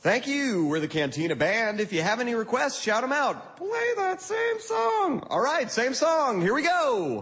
Thank you. We're the Cantina Band. If you have any requests, shout them out. Play that same song. All right, same song. Here we go.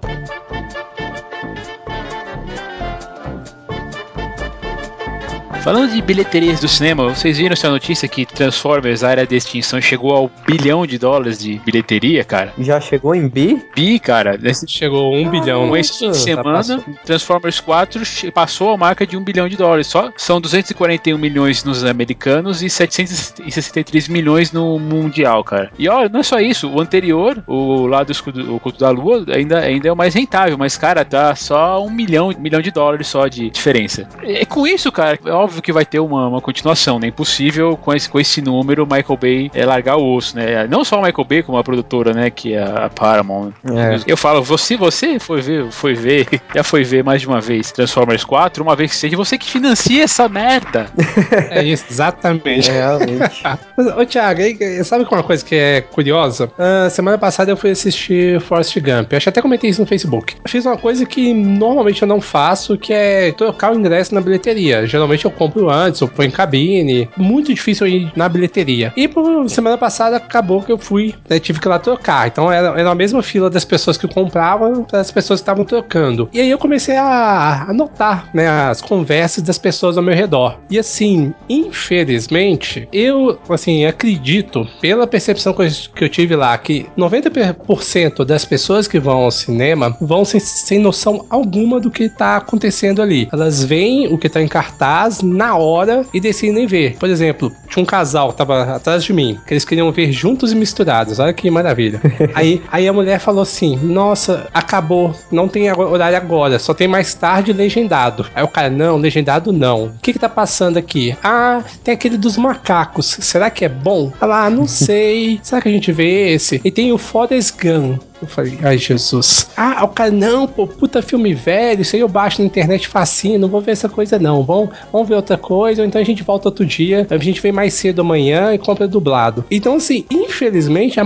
Falando de bilheterias do cinema, vocês viram essa notícia que Transformers, a Era de Extinção, chegou ao $1 bilhão de bilheteria, cara? Já chegou em bi? Bi, cara. Chegou $1 bilhão. Esse fim de semana, Transformers 4 passou a marca de $1 bilhão. Só são 241 milhões nos americanos e 763 milhões no mundial, cara. E olha, não é só isso. O anterior, o lá do o Culto da Lua, ainda é o mais rentável. Mas, cara, tá só $1 milhão só de diferença. E com isso, cara, é óbvio que vai ter uma continuação, né? Impossível com esse número o Michael Bay largar o osso, né? Não só o Michael Bay, como a produtora, né? Que é a Paramount. Eu falo, você já foi ver mais de uma vez Transformers 4, uma vez que seja você que financia essa merda. É isso, exatamente. Realmente. Ô, Thiago, sabe uma coisa que é curiosa? Semana passada eu fui assistir Forrest Gump. Eu até comentei isso no Facebook. Eu fiz uma coisa que normalmente eu não faço, que é trocar o ingresso na bilheteria. Geralmente eu compro antes, ou põe em cabine. Muito difícil ir na bilheteria. E por semana passada acabou que eu fui, né, tive que ir lá trocar. Então era a mesma fila das pessoas que compravam das pessoas que estavam trocando. E aí eu comecei a notar, né, as conversas das pessoas ao meu redor. E assim, infelizmente, eu acredito, pela percepção que eu tive lá, que 90% das pessoas que vão ao cinema vão sem noção alguma do que tá acontecendo ali. Elas veem o que tá em cartaz na hora e decidem ver. Por exemplo, tinha um casal que tava atrás de mim, que eles queriam ver juntos e misturados. Olha que maravilha. aí a mulher falou assim, nossa, acabou, não tem horário agora, só tem mais tarde legendado. Aí o cara, não, legendado não. O que tá passando aqui? Ah, tem aquele dos macacos. Será que é bom? Ah, não sei. Será que a gente vê esse? E tem o Forrest Gump. Eu falei, ai Jesus. Ah, o cara, não, pô, puta filme velho, isso aí eu baixo na internet facinho, não vou ver essa coisa não, vamos ver outra coisa, ou então a gente volta outro dia, a gente vem mais cedo amanhã e compra dublado. Então assim, infelizmente,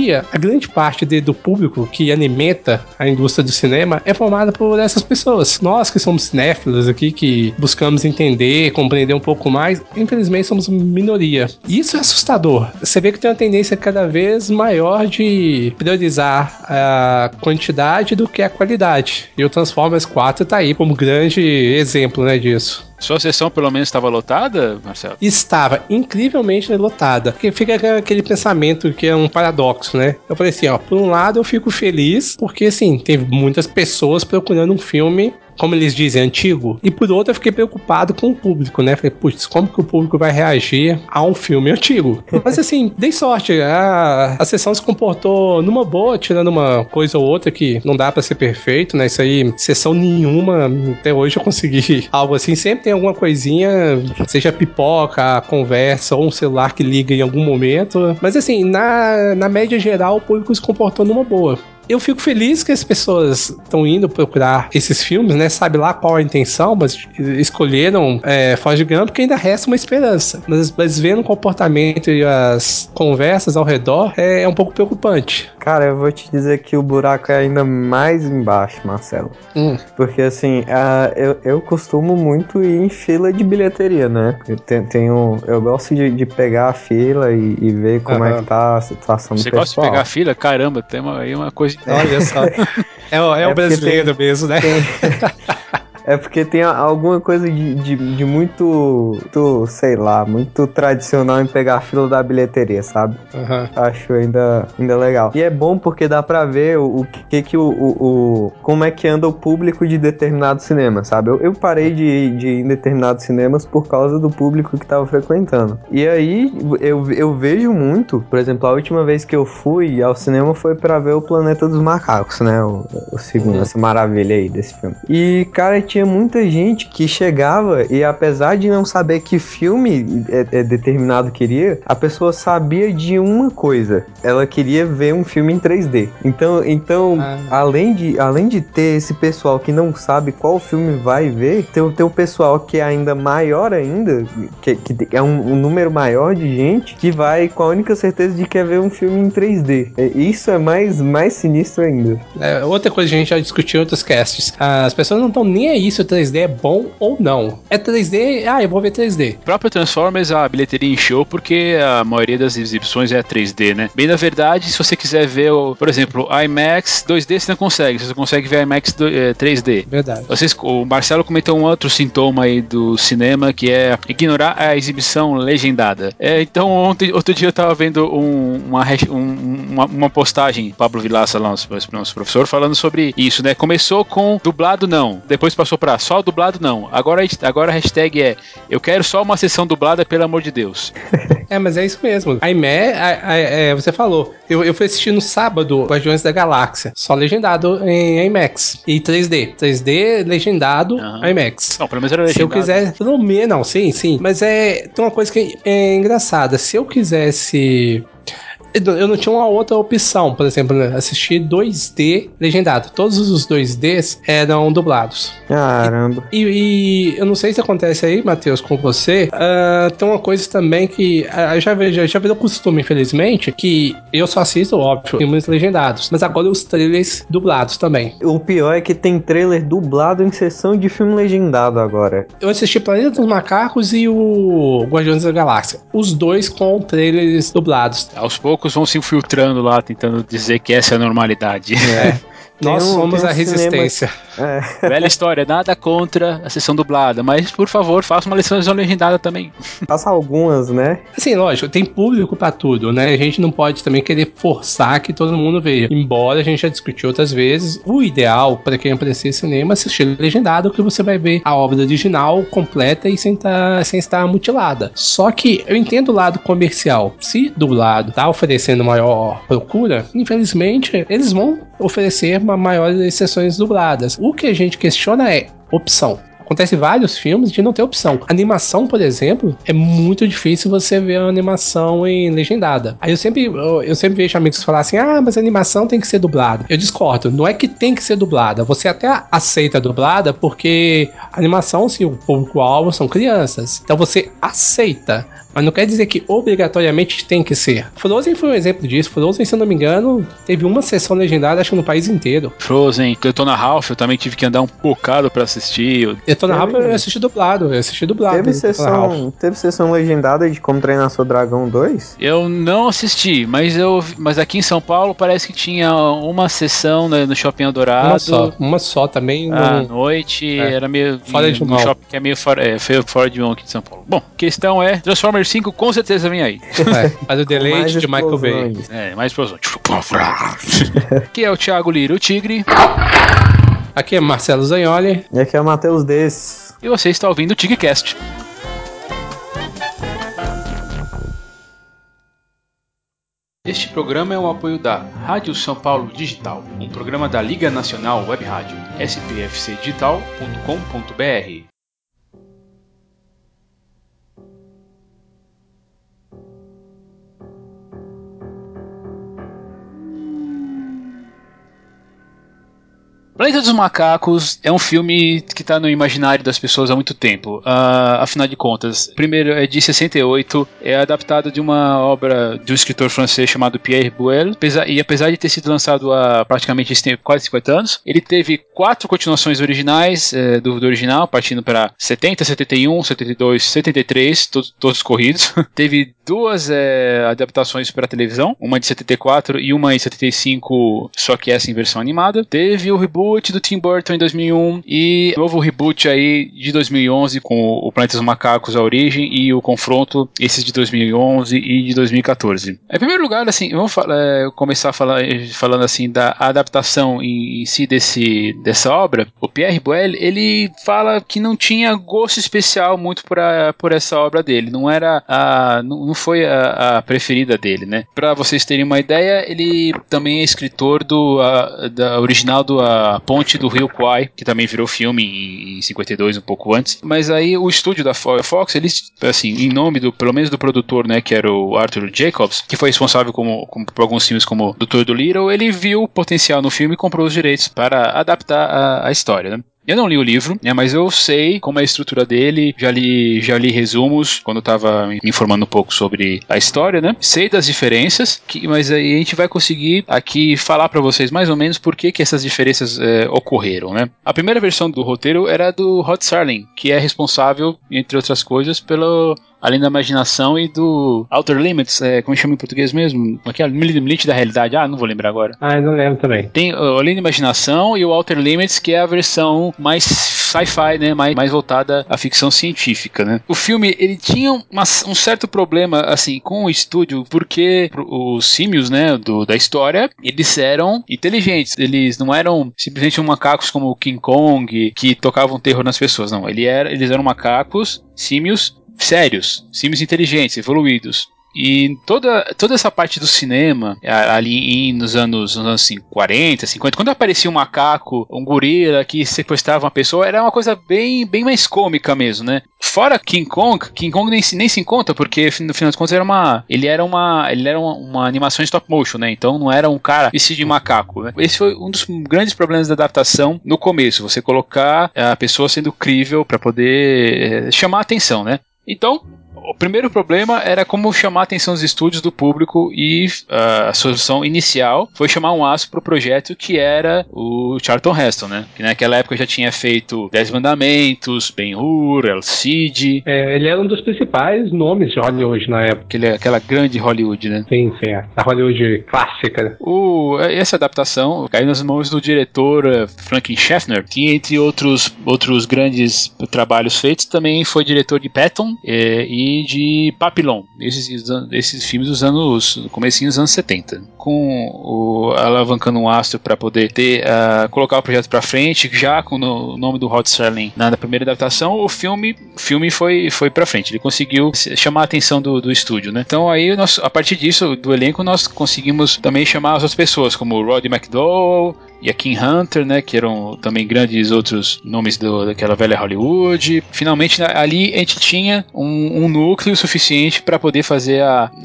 a grande parte do público que alimenta a indústria do cinema é formada por essas pessoas. Nós que somos cinéfilos aqui, que buscamos entender, compreender um pouco mais, infelizmente somos minoria. E isso é assustador. Você vê que tem uma tendência cada vez maior de priorizar a quantidade do que a qualidade. E o Transformers 4 tá aí como grande exemplo, né, disso. Sua sessão pelo menos estava lotada, Marcelo? Estava incrivelmente lotada. Porque fica aquele pensamento que é um paradoxo, né? Eu falei assim, ó, por um lado eu fico feliz porque, assim, teve muitas pessoas procurando um filme, como eles dizem, antigo. E por outro eu fiquei preocupado com o público, né? Falei, putz, como que o público vai reagir a um filme antigo? Mas assim, dei sorte. A sessão se comportou numa boa, tirando uma coisa ou outra que não dá pra ser perfeito, né? Isso aí, sessão nenhuma, até hoje eu consegui algo assim. Sempre tem alguma coisinha, seja pipoca, conversa ou um celular que liga em algum momento. Mas assim, na média geral, o público se comportou numa boa. Eu fico feliz que as pessoas estão indo procurar esses filmes, né? Sabe lá qual a intenção, mas escolheram Forrest Gump, porque ainda resta uma esperança. Mas vendo o comportamento e as conversas ao redor, é um pouco preocupante. Cara, eu vou te dizer que o buraco é ainda mais embaixo, Marcelo. Porque assim, eu costumo muito ir em fila de bilheteria, né? Eu gosto de pegar a fila e ver como é que tá a situação do pessoal. Você gosta de pegar a fila? Caramba, tem uma coisa... Olha só. É o brasileiro mesmo, né? É porque tem alguma coisa de muito, sei lá, muito tradicional em pegar a fila da bilheteria, sabe? Acho ainda legal. E é bom porque dá pra ver como é que anda o público de determinado cinema, sabe? Eu parei de ir em determinados cinemas por causa do público que tava frequentando. E aí, eu vejo muito, por exemplo, a última vez que eu fui ao cinema foi pra ver o Planeta dos Macacos, né? O segundo, essa maravilha aí desse filme. E, cara, tinha muita gente que chegava e apesar de não saber que filme determinado queria, a pessoa sabia de uma coisa. Ela queria ver um filme em 3D. Então além de ter esse pessoal que não sabe qual filme vai ver, tem o pessoal que é ainda maior ainda, que é um número maior de gente que vai com a única certeza de que quer ver um filme em 3D. Isso é mais sinistro ainda. Outra coisa que a gente já discutiu em outros casts. As pessoas não estão nem aí isso 3D é bom ou não. É 3D, eu vou ver 3D. O próprio Transformers, a bilheteria encheu porque a maioria das exibições é 3D, né? Bem, na verdade, se você quiser ver, por exemplo, IMAX 2D você não consegue, você só consegue ver IMAX 3D. Verdade. O Marcelo comentou um outro sintoma aí do cinema, que é ignorar a exibição legendada. Então, outro dia eu tava vendo uma postagem, Pablo Vilaça, lá, nosso professor, falando sobre isso, né? Começou com dublado não, depois passou pra só dublado não. Agora a hashtag é eu quero só uma sessão dublada, pelo amor de Deus. Mas é isso mesmo. Você falou. Eu fui assistir no sábado Guardiões da Galáxia, só legendado em IMAX. E 3D. 3D legendado IMAX. Não, pelo menos era legendado. Se eu quiser... Não, sim. Mas tem uma coisa que é engraçada. Se eu quisesse... Eu não tinha uma outra opção, por exemplo, assistir 2D legendado. Todos os 2Ds eram dublados. Caramba. E eu não sei se acontece aí, Matheus, com você. Tem uma coisa também que já virou costume, infelizmente, que eu só assisto, óbvio, filmes legendados. Mas agora os trailers dublados também. O pior é que tem trailer dublado em sessão de filme legendado agora. Eu assisti Planeta dos Macacos e o Guardiões da Galáxia. Os dois com trailers dublados. Aos poucos vão se infiltrando lá, tentando dizer que essa é a normalidade. Nós somos a resistência. Velha história, nada contra a sessão dublada, mas por favor, faça uma lição legendada também. Faça algumas, né? Assim, lógico, tem público pra tudo, né? A gente não pode também querer forçar que todo mundo veja. Embora a gente já discutiu outras vezes, o ideal para quem aprecia cinema é assistir legendado, que você vai ver a obra original completa e sem estar mutilada. Só que eu entendo o lado comercial. Se dublado tá oferecendo maior procura, infelizmente eles vão oferecer maiores sessões dubladas. O que a gente questiona é opção. Acontece vários filmes de não ter opção. Animação, por exemplo, é muito difícil você ver a animação em legendada. Aí eu sempre vejo amigos falar assim, mas a animação tem que ser dublada. Eu discordo, não é que tem que ser dublada. Você até aceita a dublada porque a animação, se o público-alvo são crianças. Então você aceita. Mas não quer dizer que obrigatoriamente tem que ser. Frozen foi um exemplo disso. Frozen, se eu não me engano, teve uma sessão legendada, acho que no país inteiro. Frozen, Detona Ralph, eu também tive que andar um bocado pra assistir. Detona Ralph eu assisti dublado. Teve sessão legendada de Como Treinar Seu Dragão 2? Eu não assisti, mas aqui em São Paulo parece que tinha uma sessão no Shopping Eldorado. Uma só também. À noite, era meio... Fora de mão. Um shopping que é meio fora de mão aqui de São Paulo. Bom, questão é, Transformers 5 com certeza vem aí. Faz o deleite de Michael Bay. Mais explosão. Aqui é o Thiago Lira, o Tigre. Aqui é Marcelo Zagnoli. E aqui é o Matheus Desse. E você está ouvindo o TigCast. Este programa é um apoio da Rádio São Paulo Digital, um programa da Liga Nacional Web Rádio, spfcdigital.com.br. Planeta dos Macacos é um filme que está no imaginário das pessoas há muito tempo. Afinal de contas, primeiro é de 68, é adaptado de uma obra de um escritor francês chamado Pierre Boulle, e apesar de ter sido lançado há praticamente quase 50 anos, ele teve 4 continuações originais do original, partindo para 70, 71, 72, 73, todos corridos. Teve 2 adaptações para televisão, uma de 74 e uma em 75, só que essa em versão animada. Teve o reboot do Tim Burton em 2001 e novo reboot aí de 2011 com o Planeta dos Macacos, a origem e o confronto, esses de 2011 e de 2014. Em primeiro lugar, assim, vamos começar falando assim da adaptação em si dessa obra. O Pierre Boulle, ele fala que não tinha gosto especial muito por essa obra dele, não foi a preferida dele, né? Pra vocês terem uma ideia, ele também é escritor da original do A Ponte do Rio Kwai, que também virou filme em 52, um pouco antes. Mas aí o estúdio da Fox, eles, assim, em nome pelo menos do produtor, né, que era o Arthur Jacobs, que foi responsável por alguns filmes como Doutor Dolittle, ele viu o potencial no filme e comprou os direitos para adaptar a história, né? Eu não li o livro, né, mas eu sei como é a estrutura dele, já li resumos quando eu tava me informando um pouco sobre a história, né? Sei das diferenças, mas aí a gente vai conseguir aqui falar pra vocês mais ou menos por que essas diferenças ocorreram, né? A primeira versão do roteiro era do Rod Serling, que é responsável, entre outras coisas, pelo Além da Imaginação e do Outer Limits, como chama em português mesmo? Aqui é o Limite da Realidade, não vou lembrar agora. Eu não lembro também. Tem o Além da Imaginação e o Outer Limits, que é a versão mais sci-fi, né, mais voltada à ficção científica, né. O filme, ele tinha um certo problema, assim, com o estúdio, porque os símios, né, da história, eles eram inteligentes, eles não eram simplesmente macacos como o King Kong, que tocavam terror nas pessoas, não, eles eram macacos, símios sérios, símios inteligentes, evoluídos. E toda essa parte do cinema, ali nos anos 40, 50, quando aparecia um macaco, um gorila que sequestrava uma pessoa, era uma coisa bem mais cômica mesmo, né? Fora King Kong nem se conta, porque no final das contas ele era uma animação em stop motion, né? Então não era um cara vestido de macaco, né? Esse foi um dos grandes problemas da adaptação no começo, você colocar a pessoa sendo crível para poder chamar a atenção, né? Então, o primeiro problema era como chamar a atenção dos estúdios, do público, e a solução inicial foi chamar um astro pro projeto, que era o Charlton Heston, né? Que naquela época já tinha feito 10 Mandamentos, Ben-Hur, El Cid. Ele era um dos principais nomes de Hollywood na época. Aquela grande Hollywood, né? Sim, a Hollywood clássica. Essa adaptação caiu nas mãos do diretor Franklin Schaffner, que entre outros grandes trabalhos feitos, também foi diretor de Patton e de Papillon, esses filmes do comecinho dos anos 70, com alavancando um astro para poder colocar o projeto para frente, já com o nome do Rod Serling na primeira adaptação. O filme foi para frente, ele conseguiu chamar a atenção do estúdio, né? Então aí a partir disso, do elenco, nós conseguimos também chamar as outras pessoas, como o Roddy McDowell e a Kim Hunter, né, que eram também grandes outros nomes daquela velha Hollywood. Finalmente ali a gente tinha um núcleo suficiente para poder fazer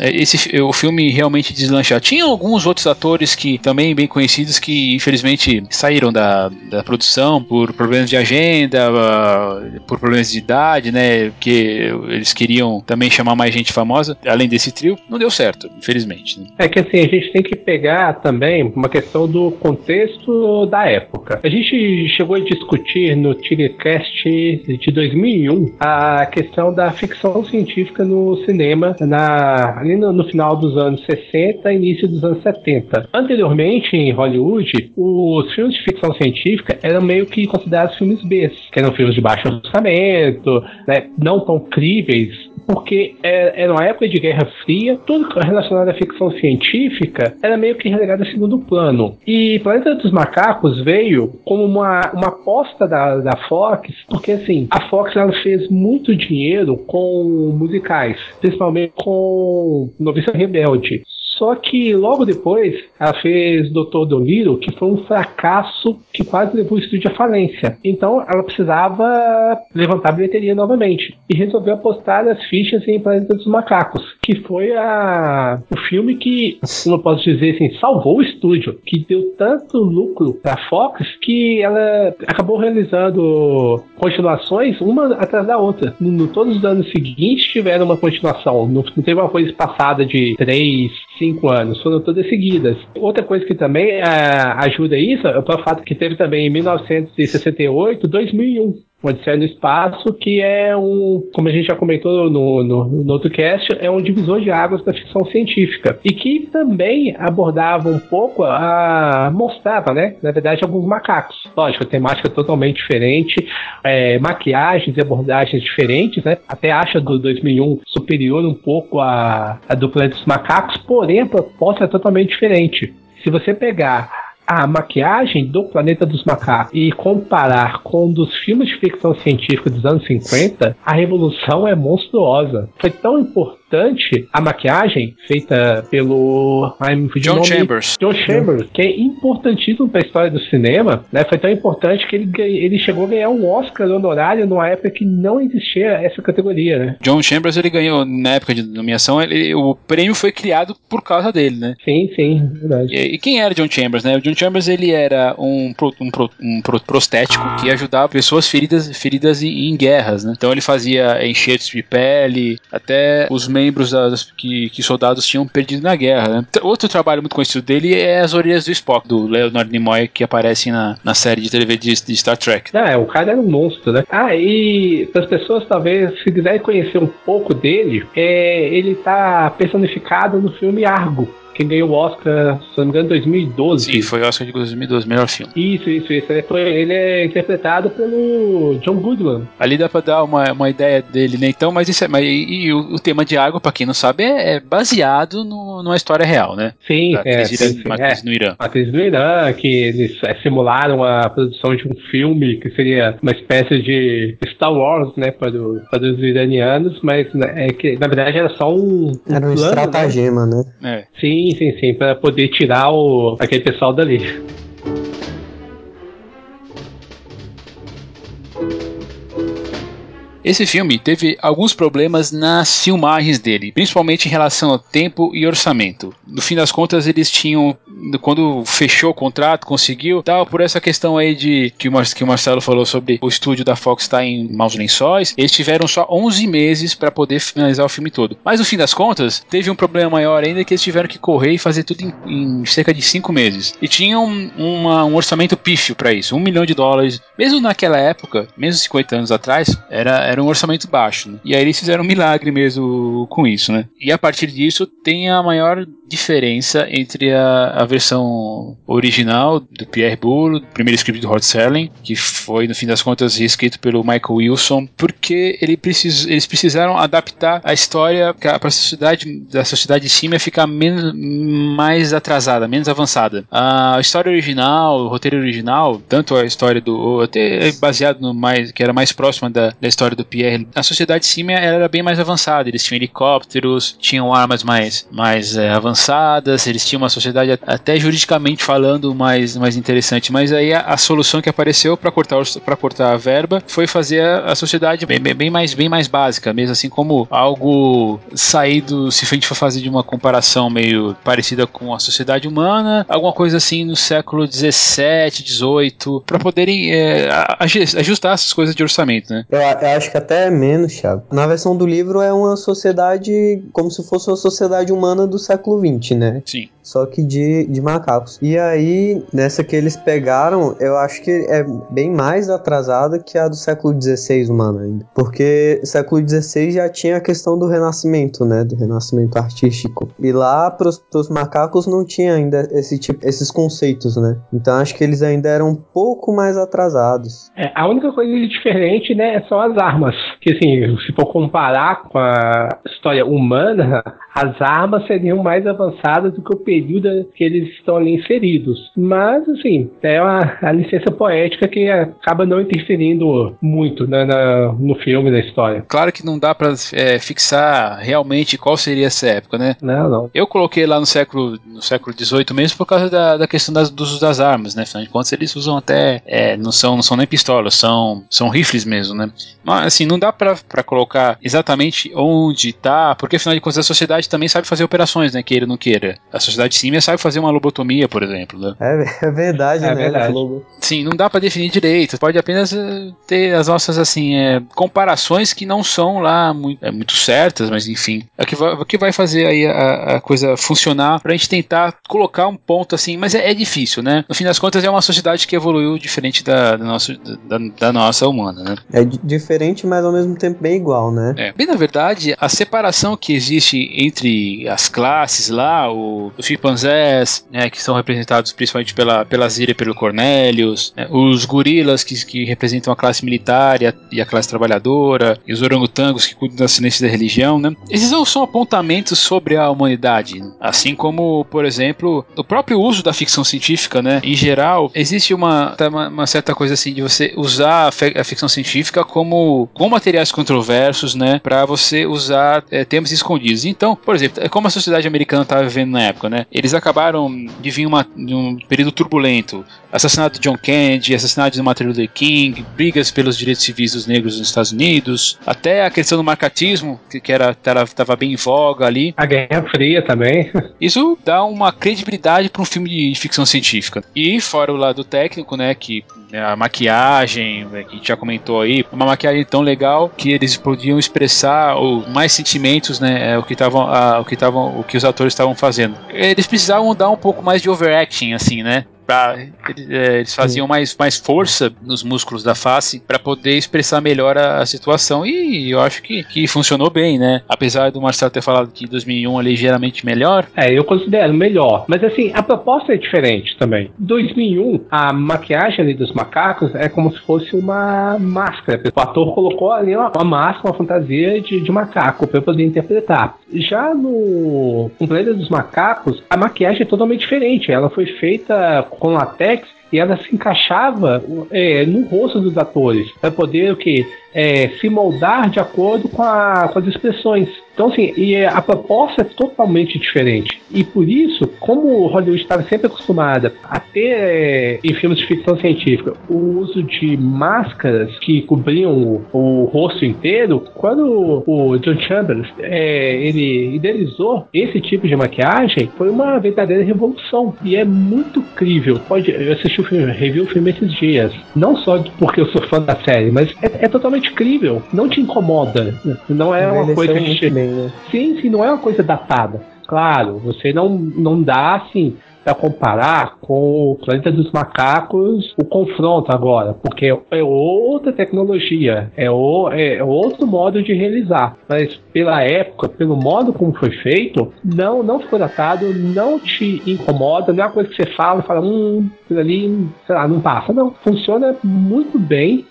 o filme realmente deslanchar. Tinha alguns outros atores que também bem conhecidos que infelizmente saíram da produção por problemas de agenda, por problemas de idade, né, porque eles queriam também chamar mais gente famosa, além desse trio. Não deu certo, infelizmente, né? É que assim, a gente tem que pegar também uma questão do contexto da época. A gente chegou a discutir no Tilecast de 2001 a questão da ficção científica no cinema ali no final dos anos 60 e início dos anos 70. Anteriormente, em Hollywood, os filmes de ficção científica eram meio que considerados filmes B, que eram filmes de baixo orçamento, né, não tão críveis, porque era uma época de Guerra Fria, tudo relacionado à ficção científica era meio que relegado a segundo plano. E Planeta dos Macacos veio como uma aposta da Fox, porque assim, a Fox ela fez muito dinheiro com musicais, principalmente com Noviça Rebelde. Só que logo depois ela fez Dr. Dolittle, que foi um fracasso que quase levou o estúdio à falência. Então ela precisava levantar a bilheteria novamente e resolveu apostar as fichas em Planeta dos Macacos, que foi o filme que, como eu posso dizer assim, salvou o estúdio, que deu tanto lucro para a Fox que ela acabou realizando continuações uma atrás da outra. Todos os anos seguintes tiveram uma continuação, não teve uma coisa espaçada de 3, 5 anos, foram todas seguidas. Outra coisa que também ajuda isso é o fato que teve também em 1968, 2001. Odisseia no Espaço, que é como a gente já comentou no outro cast, é um divisor de águas da ficção científica. E que também abordava um pouco, mostrava, né, na verdade, alguns macacos. Lógico, temática totalmente diferente, maquiagens e abordagens diferentes, né? Até acha do 2001 superior um pouco à do Planeta dos Macacos, porém a proposta é totalmente diferente. Se você pegar a maquiagem do Planeta dos Macacos e comparar com um dos filmes de ficção científica dos anos 50, a revolução é monstruosa. Foi tão importante importante a maquiagem feita pelo John Chambers. John Chambers, que é importantíssimo para a história do cinema, né? Foi tão importante que ele chegou a ganhar um Oscar honorário numa época que não existia essa categoria, né? John Chambers, ele ganhou, na época de nomeação, o prêmio foi criado por causa dele, né? Sim, verdade. E quem era John Chambers, né? O John Chambers, ele era um prostético que ajudava pessoas feridas em guerras, né? Então ele fazia enxertos de pele, até os membros que soldados tinham perdido na guerra, né? Outro trabalho muito conhecido dele é As Orelhas do Spock, do Leonard Nimoy, que aparece na série de TV de Star Trek. O cara era um monstro, né? E para as pessoas, talvez, se quiserem conhecer um pouco dele, ele tá personificado no filme Argo, que ganhou o Oscar, se não me engano, em 2012. Sim, foi o Oscar de 2012, melhor filme. Isso. Ele é interpretado pelo John Goodman. Ali dá pra dar uma ideia dele, né? Então, mas o tema de Argo, pra quem não sabe, é baseado numa história real, né? Sim, uma atriz no Irã. Uma atriz no Irã, que eles simularam a produção de um filme que seria uma espécie de Star Wars, né, para os iranianos, mas que na verdade era só era um estratagema, né? Sim, para poder tirar aquele pessoal dali. Esse filme teve alguns problemas nas filmagens dele, principalmente em relação ao tempo e orçamento. No fim das contas, eles tinham, quando fechou o contrato, conseguiu, tal, por essa questão aí que o Marcelo falou sobre o estúdio da Fox estar em maus lençóis, eles tiveram só 11 meses para poder finalizar o filme todo. Mas no fim das contas, teve um problema maior ainda, que eles tiveram que correr e fazer tudo em cerca de 5 meses. E tinham um orçamento pífio para isso, $1 milhão. Mesmo naquela época, mesmo 50 anos atrás, era um orçamento baixo, né? E aí eles fizeram um milagre mesmo com isso, né? E a partir disso tem a maior diferença entre a versão original do Pierre Boulle, o primeiro script do Rod Serling, que foi, no fim das contas, reescrito pelo Michael Wilson, porque eles precisaram adaptar a história para a sociedade Símia ficar mais atrasada, menos avançada. A história original, o roteiro original, tanto a história até baseado que era mais próxima da história do Pierre, a sociedade Símia era bem mais avançada, eles tinham helicópteros, tinham armas mais avançadas, eles tinham uma sociedade até juridicamente falando mais interessante, mas aí a solução que apareceu para cortar a verba foi fazer a sociedade bem mais básica, mesmo assim, como algo saído, se a gente for fazer de uma comparação meio parecida com a sociedade humana, alguma coisa assim no século 17, 18, para poderem ajustar essas coisas de orçamento, né? Eu acho que até é menos, Thiago. Na versão do livro é uma sociedade como se fosse uma sociedade humana do século XX, né? Sim. Só que de macacos. E aí, nessa que eles pegaram, eu acho que é bem mais atrasada que a do século XVI humano ainda. Porque século XVI já tinha a questão do renascimento, né? Do renascimento artístico. E lá, pros macacos, não tinha ainda esses conceitos, né? Então, acho que eles ainda eram um pouco mais atrasados. A única coisa diferente, né, são as armas. Que, assim, se for comparar com a história humana, as armas seriam mais avançadas do que o período que eles estão ali inseridos. Mas, assim, é a licença poética que acaba não interferindo muito no filme, na história. Claro que não dá pra fixar realmente qual seria essa época, né? Não. Eu coloquei lá no século XVIII mesmo por causa da questão do uso das armas, né? Afinal de contas, eles usam até... não são nem pistolas, são rifles mesmo, né? Mas, assim, não dá pra colocar exatamente onde tá, porque afinal de contas a sociedade também sabe fazer operações, né? Queira ou não queira. A sociedade símia sabe fazer uma lobotomia, por exemplo, né? É verdade, né? Verdade. Sim, não dá pra definir direito. Pode apenas ter as nossas, assim, comparações que não são lá muito certas, mas enfim. É o que vai fazer aí a coisa funcionar pra gente tentar colocar um ponto assim, mas é difícil, né? No fim das contas é uma sociedade que evoluiu diferente da nossa humana, né? É diferente, mas ao mesmo tempo bem igual, né? Bem, na verdade, a separação que existe entre as classes lá, os chimpanzés, né, que são representados principalmente pela Zira e pelo Cornelius, né, os gorilas que representam a classe militar e a classe trabalhadora, e os orangotangos que cuidam da ciência da religião, né? Esses não são apontamentos sobre a humanidade, né? Assim como, por exemplo, o próprio uso da ficção científica, né? Em geral, existe uma certa coisa assim de você usar a ficção científica com materiais controversos, né? Para você usar temas escondidos. Então, por exemplo, como a sociedade americana estava vivendo na época, né? Eles acabaram de vir de um período turbulento. Assassinato de John Kennedy, assassinato de Martin Luther King, brigas pelos direitos civis dos negros nos Estados Unidos, até a questão do marcatismo, que estava bem em voga ali. A Guerra Fria também. Isso dá uma credibilidade para um filme de ficção científica. E fora o lado técnico, né, que a maquiagem, que a gente já comentou aí, uma maquiagem tão legal que eles podiam expressar mais sentimentos, né, o que os atores estavam fazendo. Eles precisavam dar um pouco mais de overacting, assim, né? Eles faziam mais força nos músculos da face para poder expressar melhor a situação, e eu acho que funcionou bem, né? Apesar do Marcelo ter falado que 2001 é ligeiramente melhor. Eu considero melhor, mas assim, a proposta é diferente também. 2001, a maquiagem ali dos macacos é como se fosse uma máscara. O ator colocou ali uma máscara, uma fantasia de macaco para poder interpretar. Já no Planeta dos Macacos, a maquiagem é totalmente diferente. Ela foi feita com latex e ela se encaixava no rosto dos atores para poder se moldar de acordo com as expressões. Então, assim, a proposta é totalmente diferente. E por isso, como Hollywood estava sempre acostumada a ter, em filmes de ficção científica, o uso de máscaras que cobriam o rosto inteiro, quando o John Chambers ele idealizou esse tipo de maquiagem, foi uma verdadeira revolução. E é muito crível. Eu assisti o filme, revi o filme esses dias. Não só porque eu sou fã da série, mas é totalmente crível. Não te incomoda. Não é uma coisa que Sim, não é uma coisa datada. Claro, você não dá assim para comparar com o Planeta dos Macacos, o confronto agora, porque é outra tecnologia, é outro modo de realizar. Mas pela época, pelo modo como foi feito, não ficou datado, não te incomoda, não é uma coisa que você fala, aquilo ali, sei lá, não passa. Não, funciona muito bem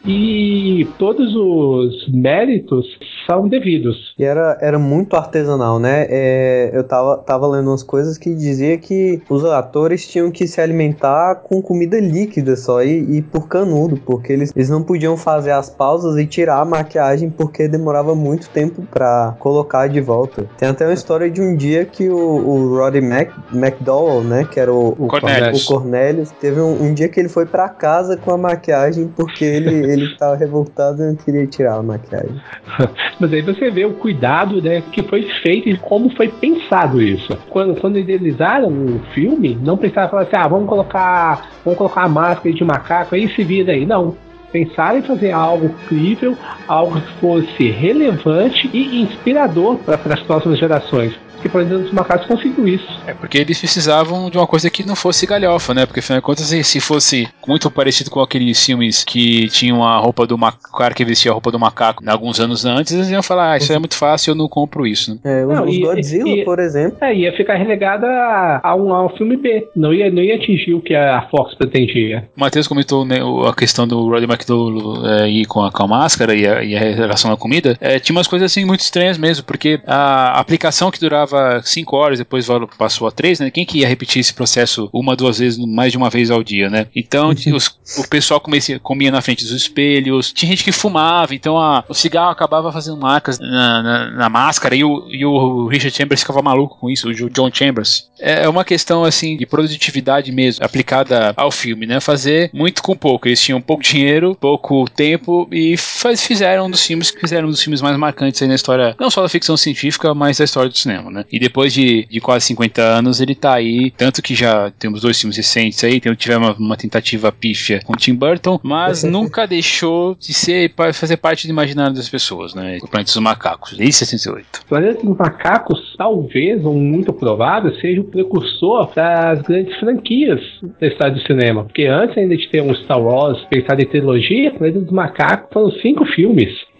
e todos os méritos são devidos. E era muito artesanal, né? Eu tava lendo umas coisas que dizia que os atores tinham que se alimentar com comida líquida só e por canudo, porque eles não podiam fazer as pausas e tirar a maquiagem porque demorava muito tempo pra colocar de volta. Tem até uma história de um dia que o Roddy McDowell, né, que era o Cornelius, teve um dia que ele foi pra casa com a maquiagem porque ele tava revoltado e não queria tirar a maquiagem. Mas aí você vê o cuidado, né, que foi feito e como foi pensado isso. Quando idealizaram o filme, não pensaram falar assim, vamos colocar a máscara de macaco aí se vira aí. Não. Pensaram em fazer algo crível, algo que fosse relevante e inspirador para as próximas gerações. Que por exemplo os macacos conseguiu isso. Porque eles precisavam de uma coisa que não fosse galhofa, né? Porque afinal de contas, se fosse muito parecido com aqueles filmes que tinham a roupa do macaco, o cara que vestia a roupa do macaco alguns anos antes, eles iam falar, isso é muito fácil, eu não compro isso, né? Os Godzilla, por exemplo. Ia ficar relegada a um filme B. Não ia atingir o que a Fox pretendia. O Matheus comentou, né, a questão do Roddy McDowell ir com a máscara e a relação à comida. Tinha umas coisas assim muito estranhas mesmo, porque a aplicação que durava 5 horas, depois passou a 3, né? Quem que ia repetir esse processo uma, 2 vezes, mais de uma vez ao dia, né? Então o pessoal comia na frente dos espelhos, tinha gente que fumava, então o cigarro acabava fazendo marcas na máscara e o Richard Chambers ficava maluco com isso, o John Chambers. É uma questão assim de produtividade mesmo, aplicada ao filme, né? Fazer muito com pouco. Eles tinham pouco dinheiro, pouco tempo e fizeram um dos filmes mais marcantes aí na história, não só da ficção científica, mas da história do cinema, né? E depois de quase 50 anos ele tá aí, tanto que já temos 2 filmes recentes aí, tivemos uma tentativa pífia com Tim Burton, mas nunca deixou de fazer parte do imaginário das pessoas, né? O Planeta dos Macacos, desde 68. O Planeta dos Macacos, talvez, ou muito provável, seja o precursor das grandes franquias da história do cinema, porque antes ainda de ter um Star Wars pensado em trilogia, o Planeta dos Macacos foram 5 filmes.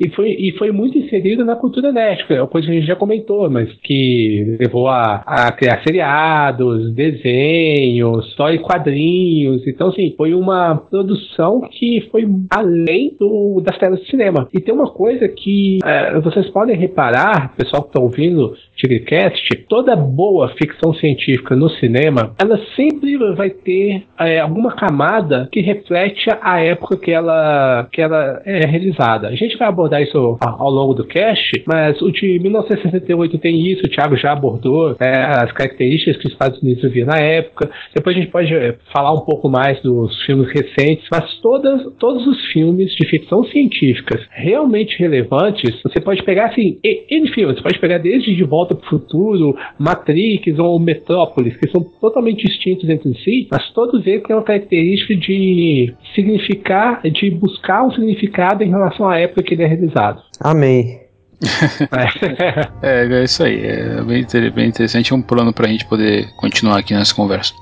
E foi muito inserido na cultura nerd, é uma coisa que a gente já comentou, mas que levou a criar seriados, desenhos, história em quadrinhos. Então, assim, foi uma produção que foi além das telas de cinema. E tem uma coisa que vocês podem reparar, pessoal que está ouvindo Tigrecast, toda boa ficção científica no cinema, ela sempre vai ter alguma camada que reflete a época que ela é realizada. A gente vai abordar isso ao longo do cast, mas o de 1968 tem isso, o Thiago já abordou as características que os Estados Unidos viviam na época. Depois a gente pode falar um pouco mais dos filmes recentes, mas todos os filmes de ficção científica realmente relevantes, você pode pegar assim, N filmes, você pode pegar desde De Volta para o Futuro, Matrix ou Metrópolis, que são totalmente distintos entre si, mas todos eles têm uma característica de buscar um significado em relação à época que ele é realizado. Amém. É isso aí, é bem interessante, é um plano pra gente poder continuar aqui nessa conversa.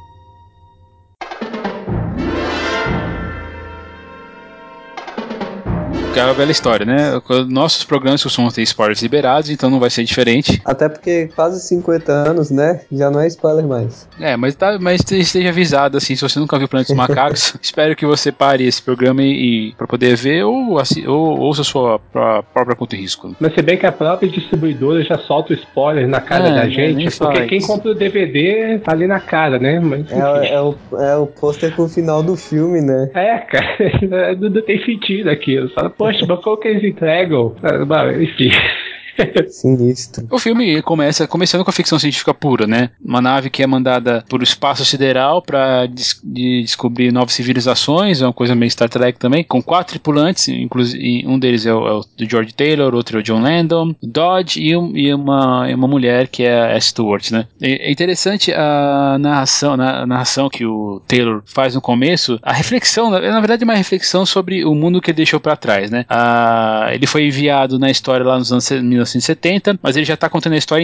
É uma bela história, né? Nossos programas costumam ter spoilers liberados, então não vai ser diferente. Até porque quase 50 anos, né? Já não é spoiler mais. Mas esteja avisado, assim, se você nunca viu Planeta dos Macacos, espero que você pare esse programa para poder ver ou ouça sua própria conta e risco. Mas se bem que a própria distribuidora já solta o spoiler na cara da gente, porque quem compra o DVD tá ali na cara, né? Mas, é o pôster com o final do filme, né? Cara, não tem sentido aquilo. Fala, poxa, mas qual que eles entregam? Enfim. Sinistro. O filme começando com a ficção científica pura, né? Uma nave que é mandada por espaço sideral para descobrir novas civilizações, é uma coisa meio Star Trek também, com 4 tripulantes, inclusive um deles é o George Taylor, outro é o John Landon, Dodge e uma mulher que é a Stewart, né? É interessante a narração que o Taylor faz no começo, a reflexão, na verdade é uma reflexão sobre o mundo que ele deixou para trás, né? Ele foi enviado na história lá nos anos 1970, mas ele já está contando a história em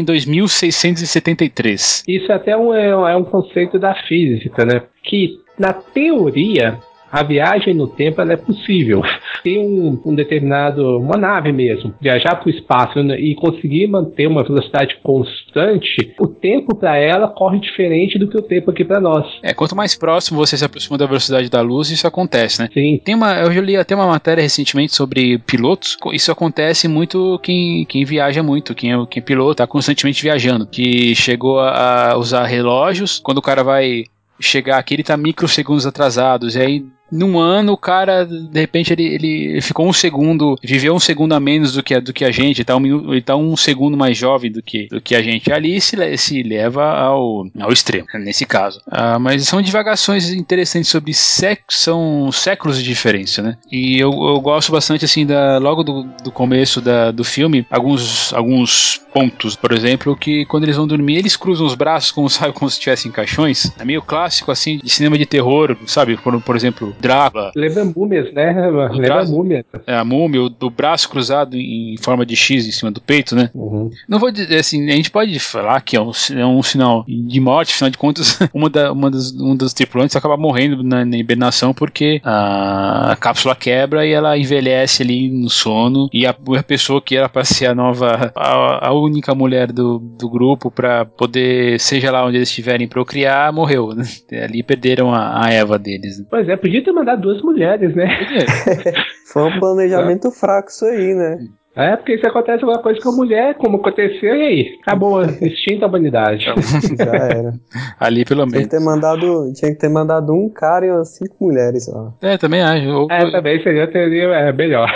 2673. Isso até é um conceito da física, né? Que, na teoria, a viagem no tempo ela é possível. Tem uma nave mesmo, viajar para o espaço e conseguir manter uma velocidade constante, o tempo para ela corre diferente do que o tempo aqui para nós. Quanto mais próximo você se aproxima da velocidade da luz, isso acontece, né? Sim. Eu já li até uma matéria recentemente sobre pilotos. Isso acontece muito quem viaja muito, quem é piloto, está constantemente viajando, que chegou a usar relógios, quando o cara vai chegar aqui, ele tá microsegundos atrasados, e aí num ano o cara, de repente ele ficou viveu um segundo a menos do que a gente, ele tá um segundo mais jovem do que a gente, ali se leva ao extremo, nesse caso. Mas são divagações interessantes sobre são séculos de diferença, né? E eu gosto bastante, assim, logo do começo do filme, alguns pontos, por exemplo, que quando eles vão dormir, eles cruzam os braços como se tivessem caixões. É meio clássico, assim, de cinema de terror, sabe? Por exemplo, Drácula. Lembra múmias, né? Lembra múmia. A múmia, do braço cruzado em forma de X em cima do peito, né? Uhum. Não vou dizer assim, a gente pode falar que é um sinal de morte, afinal de contas, um dos tripulantes acaba morrendo na hibernação porque a cápsula quebra e ela envelhece ali no sono, e a pessoa que era pra ser a única mulher do grupo pra poder, seja lá onde eles estiverem, procriar, morreu, né? Ali perderam a Eva deles. Né? Pois é, podia ter mandado 2 mulheres, né? Foi um planejamento fraco isso aí, né? Porque se acontece alguma coisa com a mulher, como aconteceu, e aí? Acabou, extinta a humanidade. Já era. Ali, pelo menos. Tinha que ter mandado um cara e umas 5 mulheres, ó. Também acho. Também seria melhor.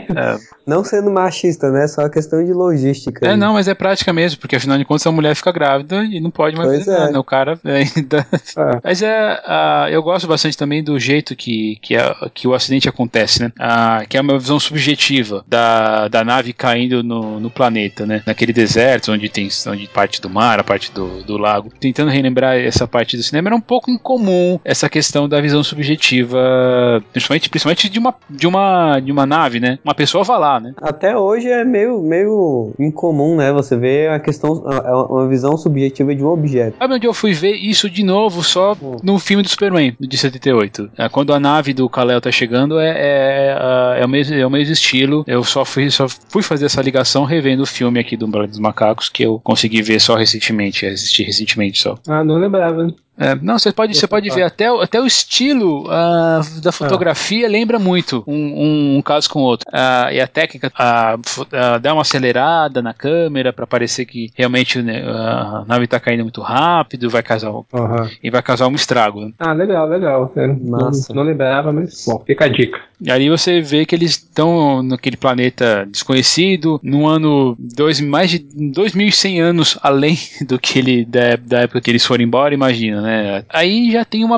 Não sendo machista, né? Só uma questão de logística. Não, mas é prática mesmo, porque afinal de contas a mulher fica grávida e não pode mais fazer nada, né? O cara ainda... Mas eu gosto bastante também do jeito que o acidente acontece, né? Que é uma visão subjetiva da nave caindo no planeta, né? Naquele deserto onde parte do mar, a parte do lago. Tentando relembrar essa parte do cinema, era um pouco incomum essa questão da visão subjetiva, principalmente de uma nave, né? Uma pessoa vá lá, né? Até hoje é meio incomum, né? Você vê a questão, uma visão subjetiva de um objeto. Sabe onde eu fui ver isso de novo? Só no filme do Superman, de 78. Quando a nave do Kal-El tá chegando, é o mesmo estilo. Eu só fui fazer essa ligação revendo o filme aqui do Planeta dos Macacos, que eu consegui ver só recentemente, assisti recentemente só. Ah, não lembrava. Não, você pode ver até o estilo da fotografia lembra muito um caso com o outro. E a técnica dá uma acelerada na câmera para parecer que realmente, né, a nave está caindo muito rápido, vai causar um estrago. Né? Ah, legal. Não lembrava, mas bom, fica a dica. E aí você vê que eles estão naquele planeta desconhecido, num ano mais de 2.100 anos além do que da época que eles foram embora, imagina, né? Aí já tem um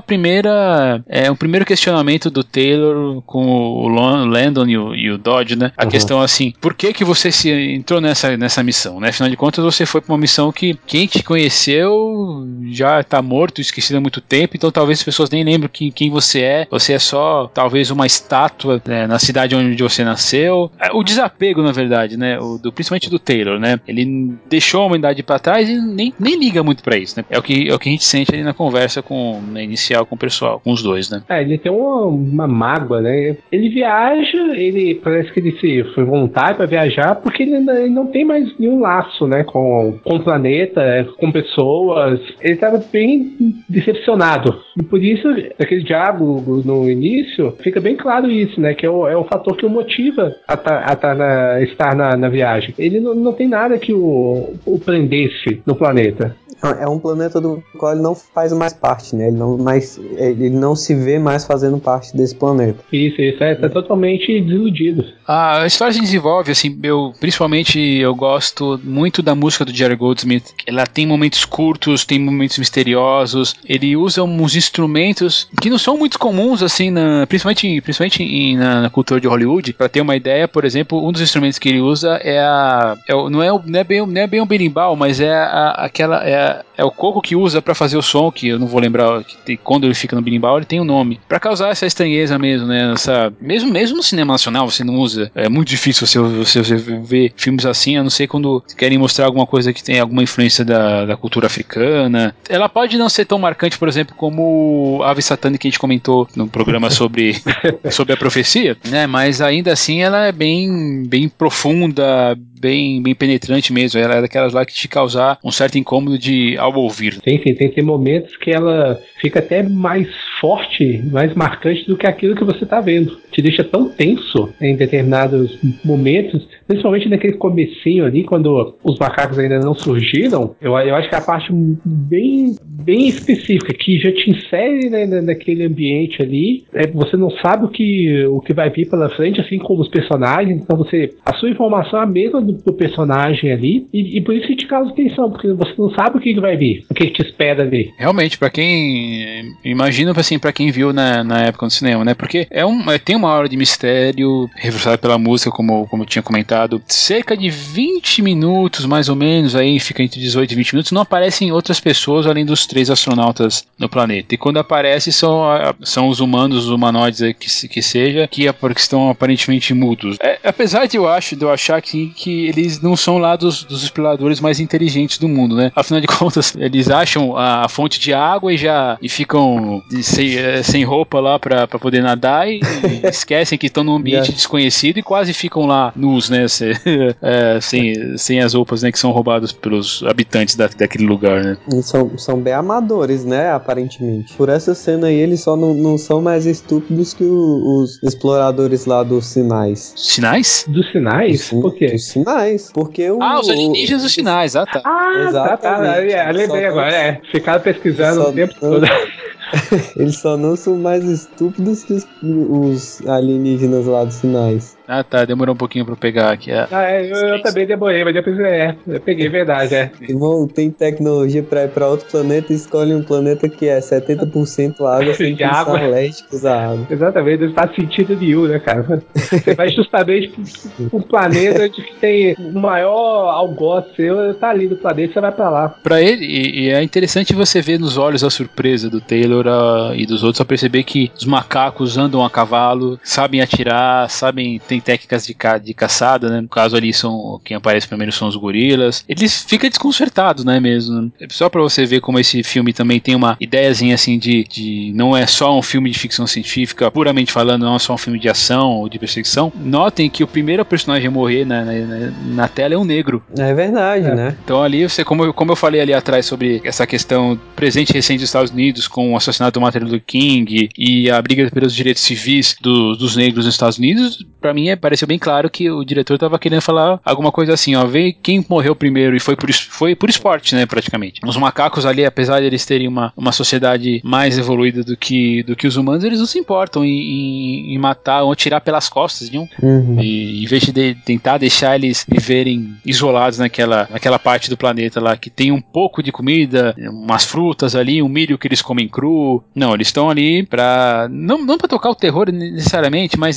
primeiro questionamento do Taylor com o Landon e o Dodge, né? A questão assim, por que você se entrou nessa missão, né? Afinal de contas, você foi pra uma missão que quem te conheceu já tá morto, esquecido há muito tempo, então talvez as pessoas nem lembram quem você é só talvez uma estátua na cidade onde você nasceu. O desapego, na verdade, né? Principalmente do Taylor, né? Ele deixou a humanidade pra trás e nem liga muito pra isso, né? É o que a gente sente ali na conversa inicial com o pessoal, com os dois, né? Ele tem uma mágoa, né? Ele viaja, parece que ele foi voluntário pra viajar porque ele não tem mais nenhum laço, né? Com o planeta, com pessoas. Ele tava bem decepcionado. E por isso, aquele diálogo no início, fica bem claro isso, né? Que é o fator que o motiva a estar na viagem. Ele não tem nada que o prendesse no planeta. É um planeta do qual ele não faz mais parte, né? Ele não se vê mais fazendo parte desse planeta. Isso, tá totalmente desiludido. A história se desenvolve, assim, principalmente eu gosto muito da música do Jerry Goldsmith. Ela tem momentos curtos, tem momentos misteriosos. Ele usa uns instrumentos que não são muito comuns, assim, principalmente na cultura de Hollywood. Pra ter uma ideia, por exemplo, um dos instrumentos que ele usa não é bem um berimbau, mas é o coco que usa pra fazer o som, que eu não vou lembrar, quando ele fica no berimbau ele tem um nome. Pra causar essa estranheza mesmo, né? Mesmo no cinema nacional você não usa. É muito difícil você ver filmes assim, a não ser quando querem mostrar alguma coisa que tem alguma influência da cultura africana. Ela pode não ser tão marcante, por exemplo, como a Ave Satânica que a gente comentou no programa sobre a profecia, né? Mas ainda assim ela é bem profunda, bem penetrante mesmo. Ela é daquelas lá que te causar um certo incômodo ao ouvir. Tem momentos que ela fica até mais forte, mais marcante do que aquilo que você tá vendo. Te deixa tão tenso em determinados momentos, principalmente naquele comecinho ali, quando os macacos ainda não surgiram. Eu acho que é a parte bem específica, que já te insere, né, naquele ambiente ali. Você não sabe o que vai vir pela frente, assim como os personagens. Então a sua informação é a mesma do personagem ali, e por isso que te causa tensão, porque você não sabe o que vai vir, o que te espera ali. Realmente, pra quem imagina, assim, pra quem viu na época no cinema, né? Porque tem uma hora de mistério, reforçada pela música, como eu tinha comentado, cerca de 20 minutos, mais ou menos, aí fica entre 18 e 20 minutos, não aparecem outras pessoas além dos 3 astronautas no planeta. E quando aparece são os humanos, os humanoides aí, que seja, porque estão aparentemente mudos. Apesar de eu achar que eles não são lá dos exploradores mais inteligentes do mundo, né? Afinal de contas, eles acham a fonte de água e ficam sem roupa lá pra poder nadar e esquecem que estão num ambiente desconhecido e quase ficam lá nus, né? Sem as roupas, né? Que são roubadas pelos habitantes daquele lugar, né? E são bem amadores, né? Aparentemente. Por essa cena aí, eles só não são mais estúpidos que os exploradores lá dos sinais. Sinais? Dos sinais? Por quê? Dos sinais. Porque os alienígenas dos sinais, tá. Tá. Lembrei agora, ficaram pesquisando o tempo todo. Eles só não são mais estúpidos que os alienígenas lá dos sinais. Ah, tá, demorou um pouquinho pra eu pegar aqui. Eu também demorei, mas depois eu peguei, verdade, Irmão, tem tecnologia pra ir pra outro planeta e escolhe um planeta que é 70% água, sem que eles são alérgicos à água. Exatamente, não faz sentido nenhum, né, cara? Você vai justamente pra um planeta que tem o maior algoz seu, tá ali no planeta, você vai pra lá. Pra ele, e é interessante você ver nos olhos a surpresa do Taylor e dos outros, a perceber que os macacos andam a cavalo, sabem atirar, técnicas de caçada, né? No caso ali, quem aparece primeiro são os gorilas. Eles ficam desconcertados, né, mesmo. Só pra você ver como esse filme também tem uma ideiazinha assim de não é só um filme de ficção científica, puramente falando, não é só um filme de ação ou de perseguição. Notem que o primeiro personagem a morrer na tela é um negro. É verdade, né? Então ali, como eu falei ali atrás sobre essa questão presente e recente dos Estados Unidos com o assassinato do Martin Luther King e a briga pelos direitos civis dos negros nos Estados Unidos, pra mim pareceu bem claro que o diretor tava querendo falar alguma coisa assim, ó, vê quem morreu primeiro, e foi por esporte, né, praticamente. Os macacos ali, apesar de eles terem uma sociedade mais evoluída do que os humanos, eles não se importam em matar ou atirar pelas costas, viu? E, em vez de tentar deixar eles viverem isolados naquela parte do planeta lá, que tem um pouco de comida, umas frutas ali, um milho que eles comem cru. Não, eles estão ali pra... Não pra tocar o terror necessariamente, mas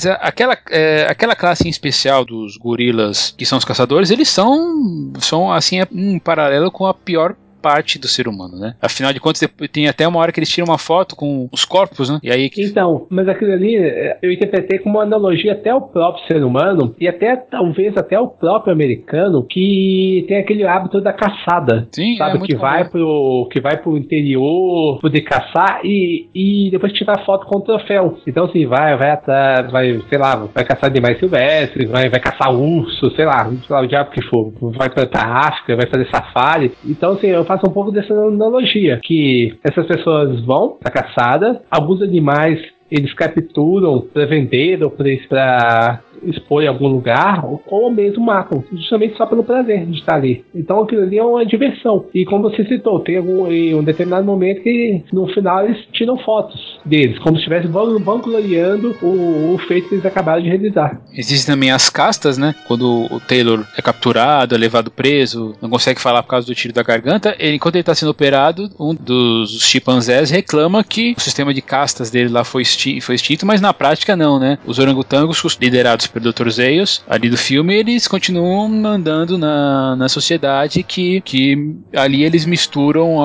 aquela classe em especial dos gorilas, que são os caçadores, eles são assim, um paralelo com a pior parte do ser humano, né? Afinal de contas, tem até uma hora que eles tiram uma foto com os corpos, né? E aí... Então, mas aquilo ali eu interpretei como uma analogia até ao próprio ser humano e até, talvez, até o próprio americano, que tem aquele hábito da caçada. Sim, sabe? Que vai pro interior poder caçar e depois tirar foto com o troféu. Então, assim, vai atrás, sei lá, vai caçar animais silvestres, vai caçar urso, sei lá, o diabo que for, vai pra África, vai fazer safari. Então, assim, eu faço um pouco dessa analogia, que essas pessoas vão pra caçada, alguns animais eles capturam para vender ou para expor em algum lugar, ou mesmo matam, justamente só pelo prazer de estar ali. Então aquilo ali é uma diversão. E como você citou, tem um determinado momento que no final eles tiram fotos deles, como se estivessem vangloriando o feito que eles acabaram de realizar. Existem também as castas, né? Quando o Taylor é capturado, é levado preso, não consegue falar por causa do tiro da garganta, enquanto ele está sendo operado, um dos chimpanzés reclama que o sistema de castas dele lá foi extinto, mas na prática não, né? Os orangotangos, liderados pelo Dr. Zeyos, ali do filme, eles continuam mandando na sociedade que ali eles misturam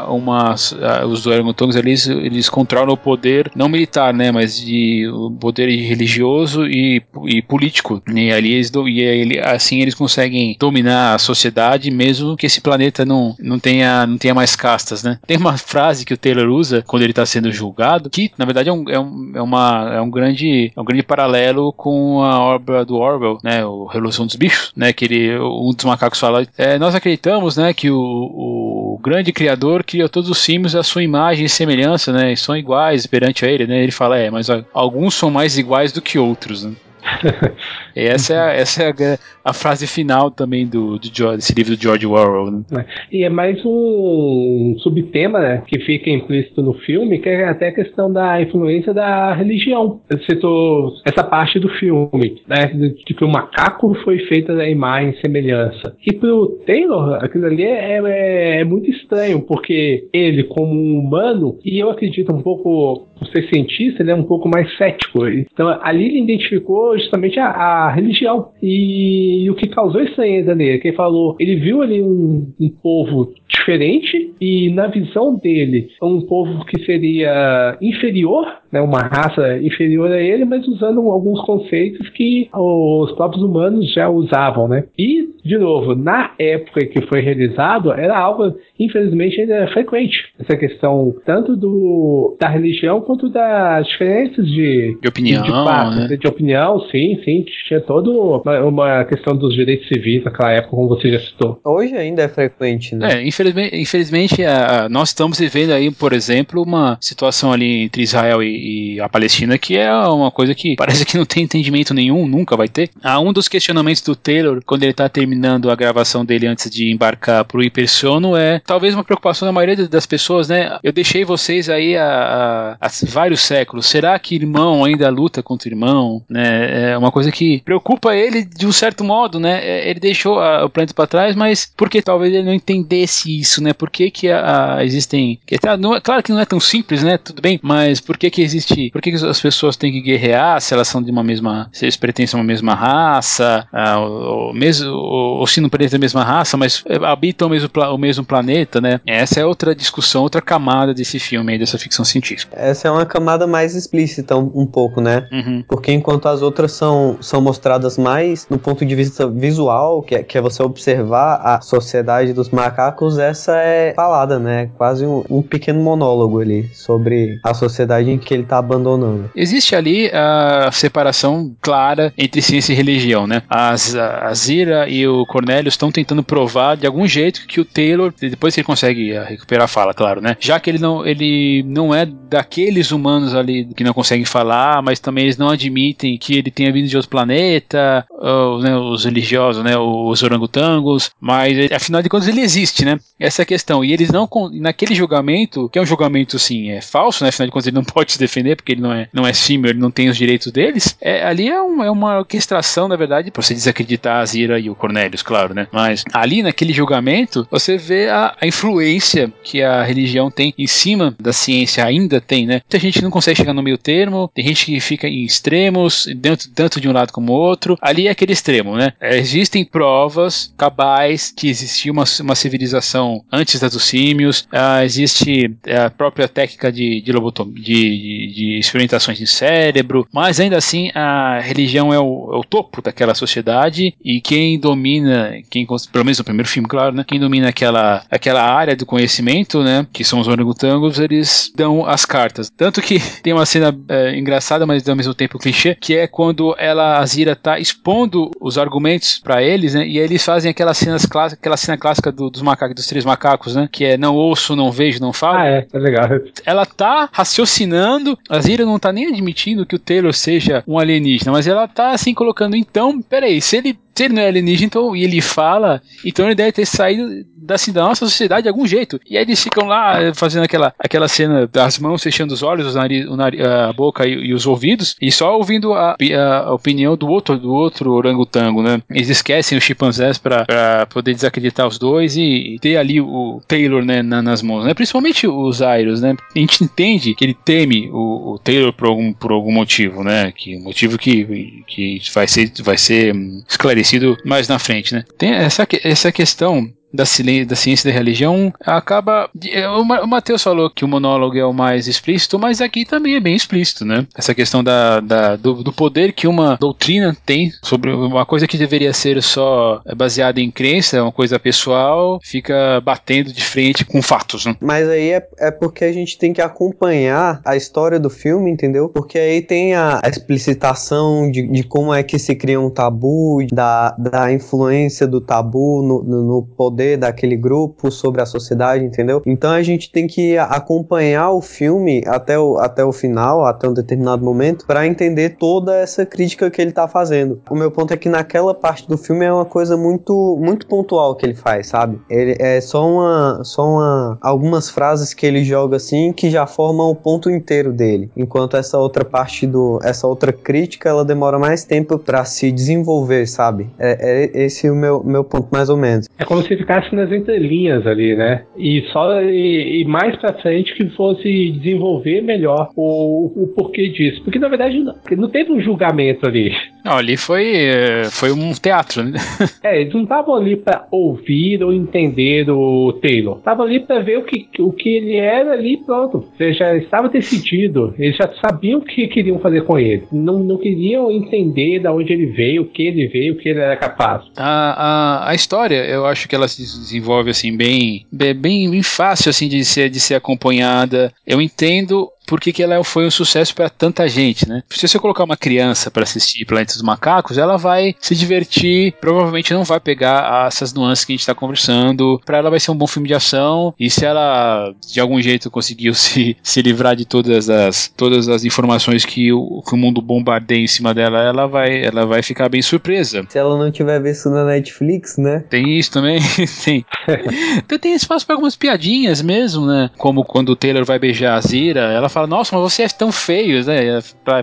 os orangotangos, eles controlam o poder, não militar, né? Mas o poder religioso e político. E ali assim eles conseguem dominar a sociedade, mesmo que esse planeta não tenha mais castas, né? Tem uma frase que o Taylor usa quando ele está sendo julgado, que na verdade é um grande paralelo com a obra do Orwell, né, o Revolução dos Bichos, né, que um dos macacos fala, nós acreditamos, né, que o grande criador criou todos os símios à sua imagem e semelhança, né, e são iguais perante a ele, né, ele fala, mas alguns são mais iguais do que outros, né. Essa é a frase final também desse livro do George Orwell, né? E é mais um subtema, né, que fica implícito no filme, que é até a questão da influência da religião. Você citou essa parte do filme, né, de que o macaco foi feito da imagem e semelhança. E pro Taylor, aquilo ali é muito estranho, porque ele, como um humano, e eu acredito um pouco, por ser cientista, ele é um pouco mais cético. Então ali ele identificou justamente a religião e o que causou estranheza nele, que ele falou, ele viu ali um povo diferente e na visão dele um povo que seria inferior, né, uma raça inferior a ele, mas usando alguns conceitos que os próprios humanos já usavam, né? E, de novo, na época que foi realizado, era algo, infelizmente, ainda frequente. Essa questão tanto da religião quanto das diferenças de opinião, né? De opinião, sim, tinha toda uma questão dos direitos civis naquela época, como você já citou. Hoje ainda é frequente, né? Infelizmente nós estamos vivendo aí, por exemplo, uma situação ali entre Israel e a Palestina que é uma coisa que parece que não tem entendimento nenhum, nunca vai ter. Um dos questionamentos do Taylor, quando ele está terminando a gravação dele antes de embarcar pro Hipersono, é talvez uma preocupação da maioria das pessoas, né? Eu deixei vocês aí há vários séculos, será que irmão ainda luta contra irmão? Né? É uma coisa que preocupa ele de um certo modo, né? Ele deixou o planeta para trás, mas porque talvez ele não entendesse isso, né? Por que existem... claro que não é tão simples, né? Tudo bem, mas por que as pessoas têm que guerrear se elas são se eles pertencem a uma mesma raça, ou se não pertencem à mesma raça, mas habitam o mesmo planeta, né? Essa é outra discussão, outra camada desse filme aí, dessa ficção científica. Essa é uma camada mais explícita um pouco, né? Uhum. Porque enquanto as outras são mostradas mais no ponto de vista visual, que é você observar a sociedade dos macacos, essa é falada, né? Quase um pequeno monólogo ali sobre a sociedade em que ele tá abandonando. Existe ali a separação clara entre ciência e religião, né? A Zira e o Cornelius estão tentando provar de algum jeito que o Taylor, depois que ele consegue recuperar a fala, claro, né? Já que ele não é daqueles humanos ali que não conseguem falar, mas também eles não admitem que ele tenha vindo de outro planeta, né, os religiosos, né, os orangotangos, mas afinal de contas ele existe, né? Essa é a questão. E eles não, naquele julgamento, que é um julgamento assim, falso, né? Afinal de contas ele não pode se defender porque ele não é símil, ele não tem os direitos deles. Ali é uma orquestração, na verdade, pra você desacreditar a Zira e o Cornelius, claro, né? Mas ali naquele julgamento você vê a influência que a religião tem em cima da ciência, ainda tem, né? Muita gente não consegue chegar no meio termo, tem gente que fica em extremos, tanto de um lado como o outro. Ali é aquele extremo, né? Existem provas cabais que existia uma civilização antes da dos símios, existe a própria técnica de lobotomia, de experimentações de cérebro, mas ainda assim a religião é o topo daquela sociedade, e quem domina, pelo menos no primeiro filme, claro, né? Quem domina aquela área do conhecimento, né? Que são os orangotangos, eles dão as cartas. Tanto que tem uma cena engraçada, mas ao mesmo tempo clichê, que é quando a Zira tá expondo os argumentos pra eles, né? E eles fazem aquela cena clássica dos macacos, dos 3 macacos, né? Que é não ouço, não vejo, não falo. Tá legal. Ela tá raciocinando, a Zira não tá nem admitindo que o Taylor seja um alienígena, mas ela tá assim colocando, então, peraí, se ele não é alienígena, então, e ele fala, então ele deve ter saído da nossa sociedade de algum jeito. E aí eles ficam lá fazendo aquela cena das mãos fechando os olhos, a boca e os ouvidos, e só ouvindo a opinião do outro orangotango, né? Eles esquecem os chimpanzés pra poder desacreditar os dois e ter ali o Taylor, né, nas mãos, né? Principalmente os Zairos, né? A gente entende que ele teme o Taylor por algum motivo, né? Que motivo que vai ser esclarecido mais na frente, né? Tem essa questão da ciência e da religião acaba... O Matheus falou que o monólogo é o mais explícito, mas aqui também é bem explícito, né? Essa questão do poder que uma doutrina tem sobre uma coisa que deveria ser só baseada em crença, uma coisa pessoal, fica batendo de frente com fatos, né? Mas aí é porque a gente tem que acompanhar a história do filme, entendeu? Porque aí tem a explicitação de como é que se cria um tabu, da influência do tabu no poder daquele grupo sobre a sociedade, entendeu? Então a gente tem que acompanhar o filme até o final, até um determinado momento, para entender toda essa crítica que ele tá fazendo. O meu ponto é que naquela parte do filme é uma coisa muito, muito pontual que ele faz, sabe? Ele é só algumas frases que ele joga assim que já formam o ponto inteiro dele, enquanto essa outra parte essa outra crítica, ela demora mais tempo para se desenvolver, sabe? Esse é o meu ponto, mais ou menos. É como se ficasse nas entrelinhas ali, né? E mais pra frente que fosse desenvolver melhor o porquê disso. Porque na verdade não teve um julgamento ali. Não, ali foi um teatro, né? Eles não estavam ali pra ouvir ou entender o Taylor. Estavam ali pra ver o que ele era ali, pronto. Você já estava decidido. Eles já sabiam o que queriam fazer com ele. Não queriam entender de onde ele veio, o que ele era capaz. A história, eu acho que ela se desenvolve assim bem fácil assim de ser acompanhada. Eu entendo por que ela foi um sucesso para tanta gente, né? Se você colocar uma criança para assistir Planeta dos Macacos, ela vai se divertir, provavelmente não vai pegar essas nuances que a gente está conversando. Para ela vai ser um bom filme de ação, e se ela de algum jeito conseguiu se livrar de todas as informações que o mundo bombardeia em cima dela, ela vai ficar bem surpresa. Se ela não tiver visto na Netflix, né? Tem isso também, tem. Então tem espaço para algumas piadinhas mesmo, né? Como quando o Taylor vai beijar a Zira, ela fala, nossa, mas você é tão feio, né?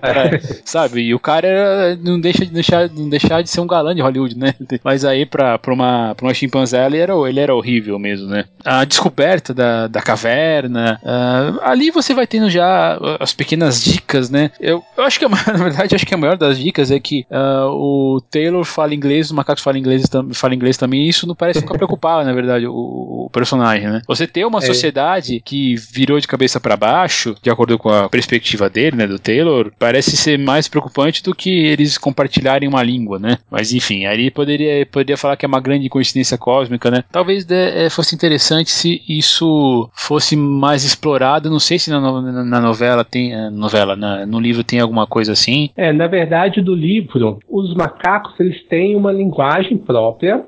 Sabe? E o cara não deixa de ser um galã de Hollywood, né? Mas aí pra uma chimpanzé ele era horrível mesmo, né? A descoberta da caverna, ali você vai tendo já as pequenas dicas, né? Eu acho que, na verdade, acho que a maior das dicas é que o Taylor fala inglês, os macacos falam inglês também, e isso não parece ficar preocupado, na verdade, o personagem, né? Você ter uma sociedade que virou de cabeça pra baixo, de acordo com a perspectiva dele, né, do Taylor, parece ser mais preocupante do que eles compartilharem uma língua, né? Mas enfim, aí poderia falar que é uma grande coincidência cósmica, né? Talvez fosse interessante se isso fosse mais explorado. Não sei se na novela tem no livro tem alguma coisa assim. Na verdade, do livro, os macacos eles têm uma linguagem própria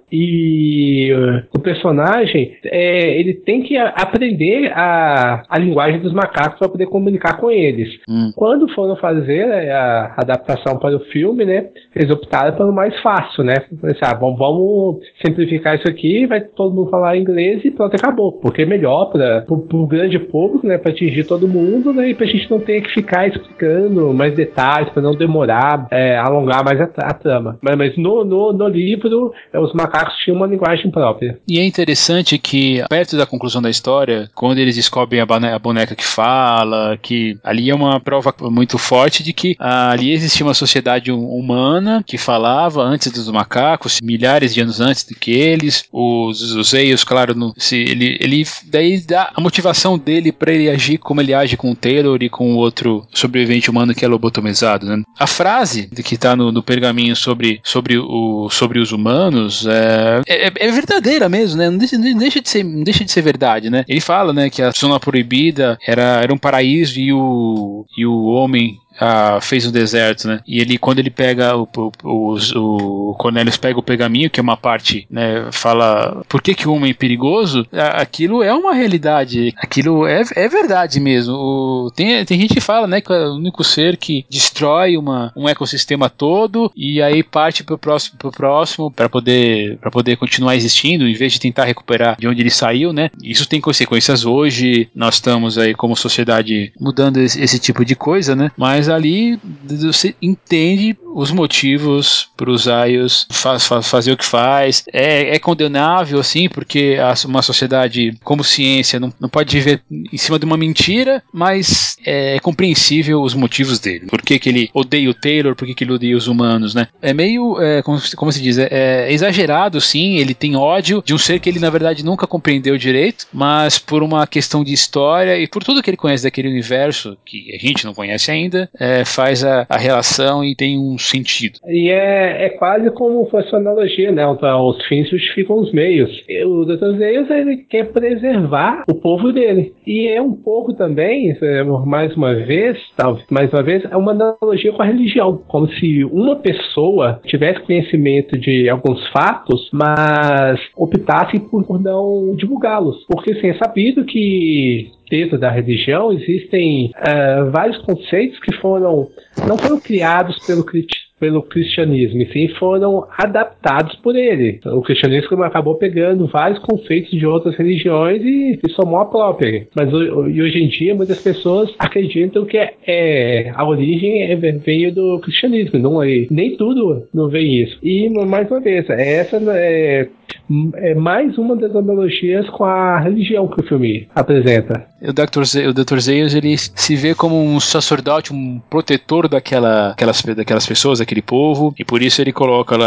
e o personagem ele tem que aprender a linguagem dos macacos para poder comunicar com eles. Quando foram fazer a adaptação para o filme, né, eles optaram pelo mais fácil, né? Vamos simplificar isso aqui, vai todo mundo falar inglês e pronto, acabou. Porque é melhor para o grande público, né, para atingir todo mundo, né, e para a gente não ter que ficar explicando mais detalhes, para não demorar, alongar mais a trama. Mas no livro, os macacos tinham uma linguagem própria. E é interessante que, perto da conclusão da história, quando eles descobrem a boneca que fala, que ali é uma prova muito forte de que ali existia uma sociedade humana que falava antes dos macacos, milhares de anos antes do que eles. Os Eios, claro, ele daí dá a motivação dele para ele agir como ele age com o Taylor e com o outro sobrevivente humano que é lobotomizado, né? A frase que está no pergaminho sobre os humanos é verdadeira mesmo, né? Não deixa de ser verdade, né? Ele fala, né, que a zona proibida era um paraíso e o homem fez o deserto, né? E ele, quando ele pega o Cornelius pega o pergaminho, que é uma parte, né, fala por que o homem é perigoso, aquilo é uma realidade, aquilo é verdade mesmo. Tem gente que fala, né, que é o único ser que destrói um ecossistema todo e aí parte pro próximo para poder continuar existindo, em vez de tentar recuperar de onde ele saiu, né? Isso tem consequências hoje, nós estamos aí como sociedade mudando esse tipo de coisa, né? Mas ali você entende os motivos para os Aios fazer o que faz. É condenável, assim, porque uma sociedade como ciência não pode viver em cima de uma mentira, mas é compreensível os motivos dele. Por que ele odeia o Taylor, por que ele odeia os humanos, né? É meio, como se diz, exagerado, sim, ele tem ódio de um ser que ele, na verdade, nunca compreendeu direito, mas por uma questão de história e por tudo que ele conhece daquele universo, que a gente não conhece ainda, faz a relação e tem um sentido. E é quase como fosse uma analogia, né? Os fins justificam os meios. O Dr. Zeus, ele quer preservar o povo dele. E é um pouco também, mais uma vez, é uma analogia com a religião. Como se uma pessoa tivesse conhecimento de alguns fatos, mas optasse por não divulgá-los. Porque assim, é sabido que dentro da religião existem vários conceitos que não foram criados pelo cristianismo, e sim foram adaptados por ele. O cristianismo acabou pegando vários conceitos de outras religiões e somou a própria. Mas hoje em dia muitas pessoas acreditam que a origem veio do cristianismo, nem tudo não vem isso. E mais uma vez, essa é mais uma das analogias com a religião que o filme apresenta. O Dr. Zeus, ele se vê como um sacerdote, um protetor daquelas pessoas, daquele povo, e por isso eles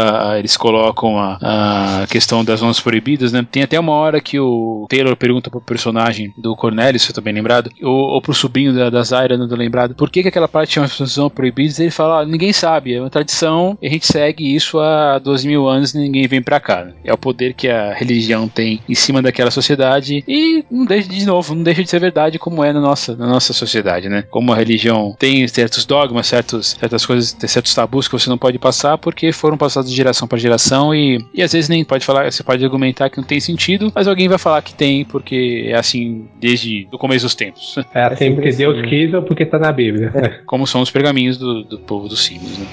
colocam a questão das zonas proibidas, né? Tem até uma hora que o Taylor pergunta pro personagem do Cornelius, se eu tô bem lembrado, ou pro sobrinho da Zaira, não tô lembrado, por que aquela parte tinha uma zona proibida, e ele fala, ninguém sabe, é uma tradição, e a gente segue isso há 12 mil anos e ninguém vem pra cá. É o poder que a religião tem em cima daquela sociedade, e não deixa de ser verdade como é na nossa sociedade, né? Como a religião tem certos dogmas, certas coisas, certos tabus que você não pode passar porque foram passados de geração para geração e às vezes nem pode falar, você pode argumentar que não tem sentido, mas alguém vai falar que tem porque é assim desde o começo dos tempos. É assim porque Deus quis ou porque tá na Bíblia. Como são os pergaminhos do povo dos símios, né?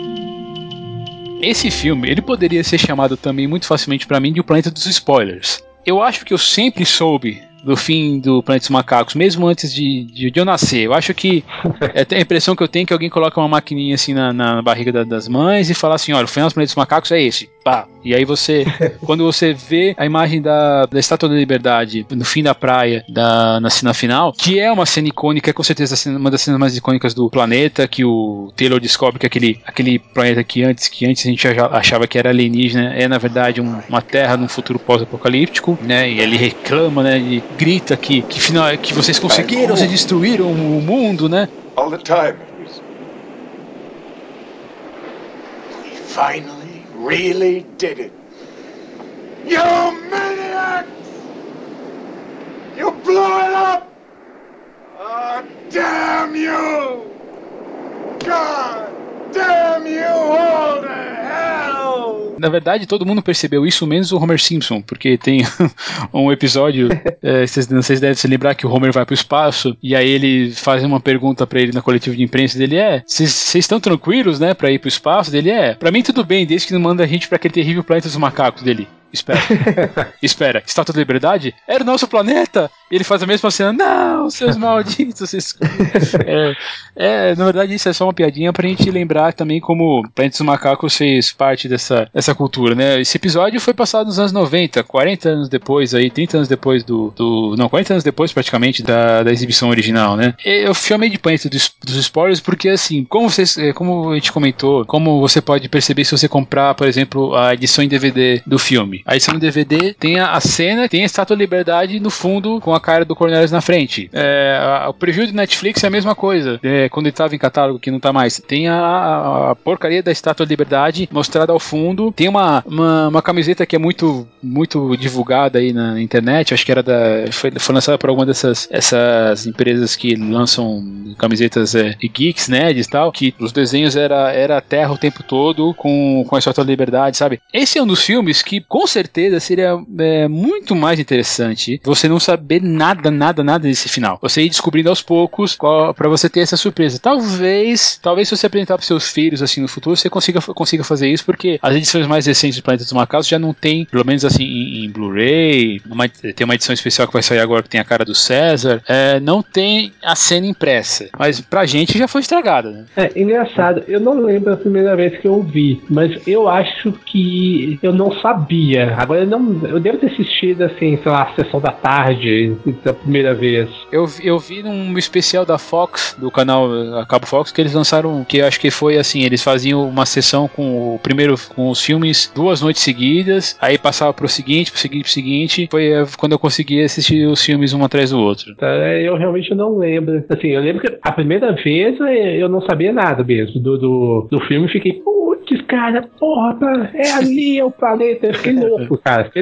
Esse filme, ele poderia ser chamado também muito facilmente pra mim de O Planeta dos Spoilers. eu acho que eu sempre soube do fim do Planeta dos Macacos, mesmo antes de eu nascer. Eu acho que a impressão que eu tenho é que alguém coloca uma maquininha assim na barriga das mães e fala assim, olha, o final do Planeta dos Macacos é esse. Pá. E aí quando você vê a imagem da Estátua da Liberdade no fim da praia, na cena final, que é uma cena icônica, é com certeza uma das cenas mais icônicas do planeta, que o Taylor descobre que aquele planeta que antes a gente achava que era alienígena, é na verdade uma terra num futuro pós-apocalíptico, né? E ele reclama, né? E grita que vocês conseguiram, vocês destruíram o mundo, né? All the time. We finally really did it. You maniacs! You blew it up! Oh, damn you! God damn you all to hell! Na verdade, todo mundo percebeu isso, menos o Homer Simpson, porque tem um episódio, vocês devem se lembrar que o Homer vai pro espaço, e aí ele faz uma pergunta pra ele na coletiva de imprensa dele, vocês estão tranquilos, né, pra ir pro espaço? Dele, pra mim tudo bem, desde que não manda a gente pra aquele terrível planeta dos macacos dele. Espera, Estátua da Liberdade? Era o nosso planeta? E ele faz a mesma cena, não, seus malditos. Na verdade isso é só uma piadinha pra gente lembrar também como o Planeta dos Macacos fez parte dessa cultura, né? Esse episódio foi passado nos anos 90, 40 anos depois aí, 30 anos depois 40 anos depois praticamente da exibição original, né? Eu chamei de Planeta dos Spoilers porque assim, como a gente comentou, como você pode perceber se você comprar, por exemplo, a edição em DVD do filme. A edição em DVD tem a cena, tem a Estátua da Liberdade no fundo com a cara do Cornelius na frente. O preview do Netflix é a mesma coisa. Quando ele estava em catálogo, que não tá mais. Tem a porcaria da Estátua da Liberdade mostrada ao fundo. Tem uma camiseta que é muito, muito divulgada aí na internet. Acho que foi lançada por alguma essas empresas que lançam camisetas geeks, nerds e tal, que os desenhos era a Terra o tempo todo com a Estátua da Liberdade, sabe? Esse é um dos filmes que com certeza seria muito mais interessante você não saber nada desse final. Você ir descobrindo aos poucos pra você ter essa surpresa. Talvez se você apresentar pros seus filhos assim no futuro, você consiga fazer isso, porque as edições mais recentes do Planeta dos Macacos já não tem, pelo menos assim em Blu-ray, tem uma edição especial que vai sair agora que tem a cara do César, não tem a cena impressa, mas pra gente já foi estragada, né? Engraçado, eu não lembro a primeira vez que eu vi, mas eu acho que eu não sabia. Agora eu devo ter assistido assim, sei lá, a sessão da tarde da primeira vez. Eu vi num especial da Fox, do canal a Cabo Fox, que eles lançaram, que eu acho que foi assim, eles faziam uma sessão com os filmes 2 noites seguidas, aí passava pro seguinte, foi quando eu consegui assistir os filmes um atrás do outro. Eu realmente não lembro. Assim, eu lembro que a primeira vez eu não sabia nada mesmo do filme, fiquei, putz, cara, porra, é ali é o planeta. Eu fiquei louco, cara.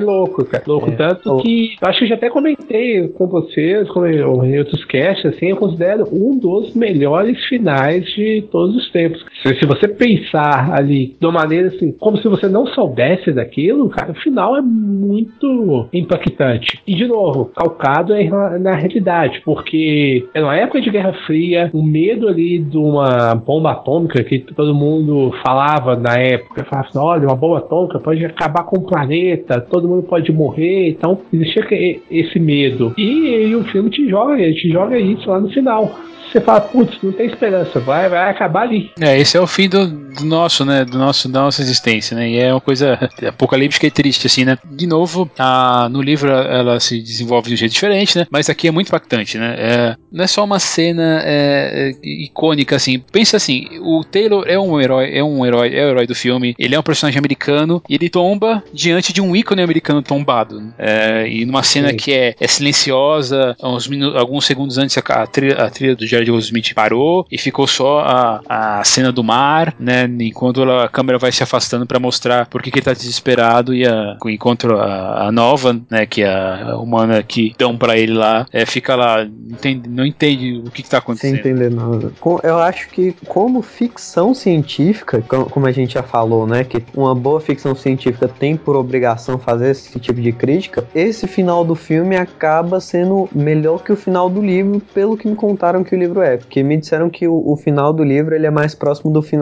Tanto que eu acho que eu já até comentei com vocês, em outros casts, assim, eu considero um dos melhores finais de todos os tempos. Se você pensar ali de uma maneira assim, como se você não soubesse daquilo, cara, o final é muito impactante. E de novo, calcado na realidade, porque é uma época de Guerra Fria, o medo ali de uma bomba atômica que todo mundo falava na época, falava assim, olha, uma bomba atômica pode acabar com o planeta, todo mundo pode morrer, então existia esse medo. E o filme te joga isso lá no final. Você fala, putz, não tem esperança, vai acabar ali. Esse é o fim do nosso, né, da nossa existência, né, e é uma coisa apocalíptica e triste, assim, né. De novo, no livro ela se desenvolve de um jeito diferente, né, mas aqui é muito impactante, né, não é só uma cena icônica, assim, pensa assim, o Taylor é o herói do filme, ele é um personagem americano, e ele tomba diante de um ícone americano tombado, e numa cena que é silenciosa, alguns segundos antes a trilha do Jared Goldsmith parou e ficou só a cena do mar, né, enquanto a câmera vai se afastando para mostrar por que ele tá desesperado, e enquanto a nova, né, que é a humana que dão para ele lá, fica lá, não entende o que tá acontecendo. Sem entender nada. Eu acho que como ficção científica, como a gente já falou, né, que uma boa ficção científica tem por obrigação fazer esse tipo de crítica, esse final do filme acaba sendo melhor que o final do livro, pelo que me contaram que o livro porque me disseram que o final do livro ele é mais próximo do final do filme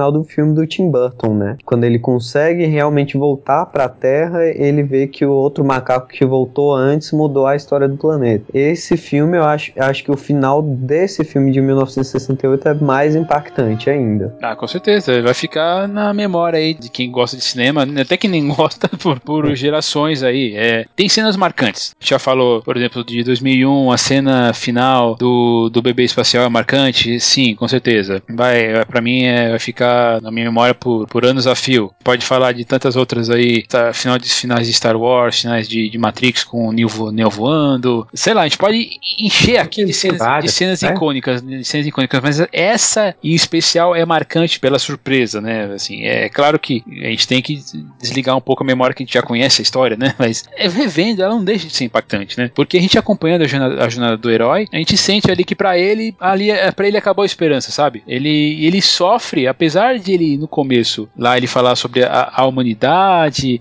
filme do Tim Burton, né? Quando ele consegue realmente voltar pra Terra, ele vê que o outro macaco que voltou antes mudou a história do planeta. Esse filme, eu acho que o final desse filme de 1968 é mais impactante ainda. Ah, com certeza. Vai ficar na memória aí de quem gosta de cinema, até que nem gosta por gerações aí. Tem cenas marcantes. Já falou, por exemplo, de 2001, a cena final do bebê espacial é marcante? Sim, com certeza. Pra mim, vai ficar na minha memória por anos a fio. Pode falar de tantas outras aí, finais de Star Wars, finais de Matrix com o Neo voando. Sei lá, a gente pode encher aqui de cenas icônicas, mas essa em especial é marcante pela surpresa, né? Assim, é claro que a gente tem que desligar um pouco a memória que a gente já conhece a história, né? Mas revendo, ela não deixa de ser impactante, né? Porque a gente acompanhando a jornada do herói, a gente sente ali que pra ele acabou a esperança, sabe? Ele sofre, apesar de ele no começo lá ele falar sobre a humanidade,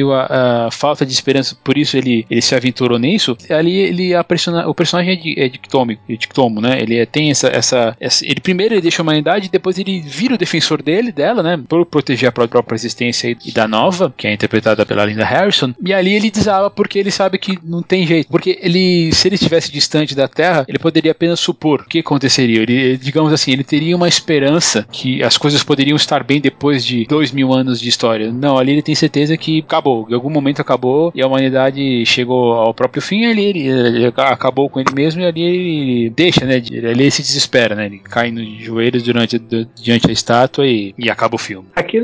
a falta de esperança, por isso ele se aventurou nisso. Ali o personagem é dictomo, né? Ele tem ele primeiro ele deixa a humanidade, depois ele vira o defensor dela, né? Por proteger a própria existência e da Nova, que é interpretada pela Linda Harrison. E ali ele desaba porque ele sabe que não tem jeito. Porque se ele estivesse distante da Terra, ele poderia apenas supor o que aconteceria. Digamos assim, ele teria uma esperança que as coisas poderiam estar bem depois de 2000 anos de história. Não, ali ele tem certeza que acabou. Em algum momento acabou e a humanidade chegou ao próprio fim. Ele acabou com ele mesmo e ali ele deixa, né? Ali ele se desespera, né? Ele cai nos joelhos diante da estátua e acaba o filme. Aquilo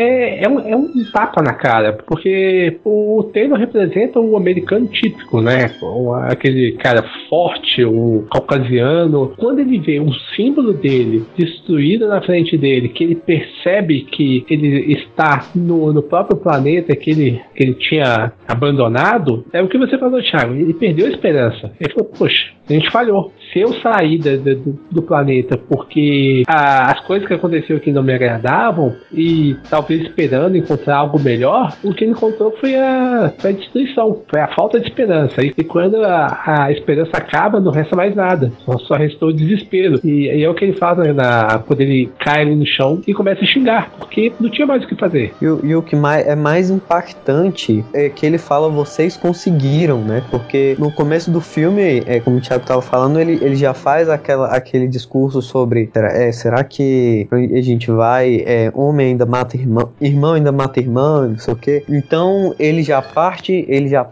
é um tapa na cara, porque o Taylor representa o americano típico, né? Aquele cara forte, o caucasiano. Quando ele vê um símbolo dele destruído na frente dele, que ele percebe que ele está no próprio planeta que ele tinha abandonado, é o que você falou, Thiago. Ele perdeu a esperança. Ele falou, poxa, a gente falhou. Se eu sair do planeta porque as coisas que aconteceram aqui não me agradavam e talvez esperando encontrar algo melhor, o que ele encontrou foi a destruição, foi a falta de esperança. E quando a esperança acaba, não resta mais nada. Só restou o desespero. E é o que ele faz, né, quando ele cai ali no chão e começa a xingar, porque não tinha mais o que fazer. E o que é mais impactante é que ele fala, vocês conseguiram, né? Porque no começo do filme, como o Thiago estava falando, ele já faz aquele discurso sobre será que a gente vai homem ainda mata irmão ainda mata irmã, não sei o que. Então ele já parte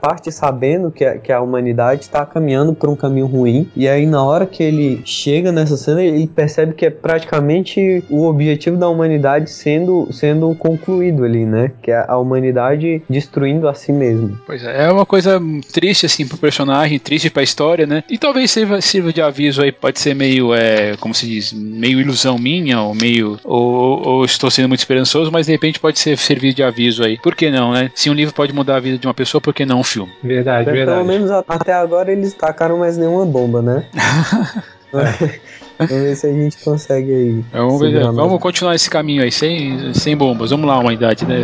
sabendo que a humanidade está caminhando por um caminho ruim, e aí na hora que ele chega nessa cena, ele percebe que é praticamente o objetivo da humanidade sendo concluído ali, né? Que é a humanidade destruindo a si mesmo. Pois é uma coisa triste assim pro personagem, triste pra história, né? E talvez sirva de aviso aí, pode ser meio, como se diz, meio ilusão minha, ou estou sendo muito esperançoso, mas de repente pode servir de aviso aí. Por que não, né? Se um livro pode mudar a vida de uma pessoa, por que não um filme? Verdade. Pelo menos até agora eles tacaram mais nenhuma bomba, né? Vamos ver se a gente consegue aí. Vamos continuar esse caminho aí, sem bombas. Vamos lá, humanidade, né?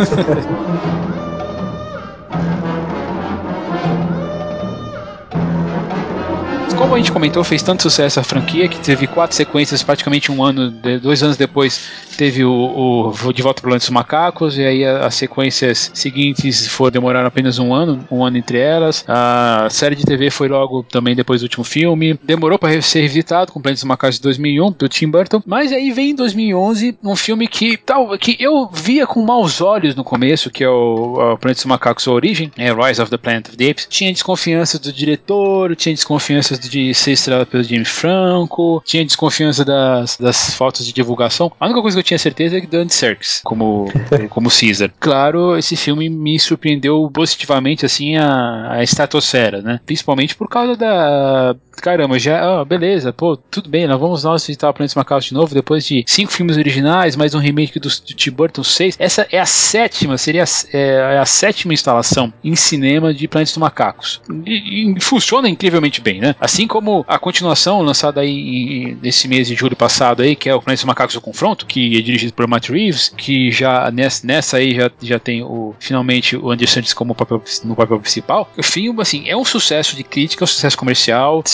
Como a gente comentou, fez tanto sucesso a franquia que teve 4 sequências, praticamente 2 anos depois teve o De Volta para o Planeta dos Macacos, e aí as sequências seguintes demoraram apenas um ano entre elas. A série de TV foi logo também depois do último filme, demorou para ser revisitado com o Planeta dos Macacos de 2001, do Tim Burton, mas aí vem em 2011 um filme que eu via com maus olhos no começo, que é o Planeta dos Macacos, A Origem, Rise of the Planet of the Apes. Tinha desconfiança do diretor, tinha desconfiança de ser estrelado pelo James Franco, tinha desconfiança das faltas de divulgação. A única coisa que eu tinha certeza é que do Andy Serkis como Caesar. Claro, esse filme me surpreendeu positivamente assim a estratosfera, né? Principalmente por causa caramba, beleza, tudo bem, nós visitar o Planeta dos Macacos de novo, depois de 5 filmes originais, mais um remake do Tim Burton 6. Essa é a sétima, seria a sétima instalação em cinema de Planeta dos Macacos. E funciona incrivelmente bem, né? Assim como a continuação lançada aí nesse mês de julho passado aí, que é o Planeta dos Macacos, o Confronto, que é dirigido por Matt Reeves, que já nessa aí já tem finalmente o Andy Serkis como no papel principal. O filme, assim, é um sucesso de crítica, um sucesso comercial,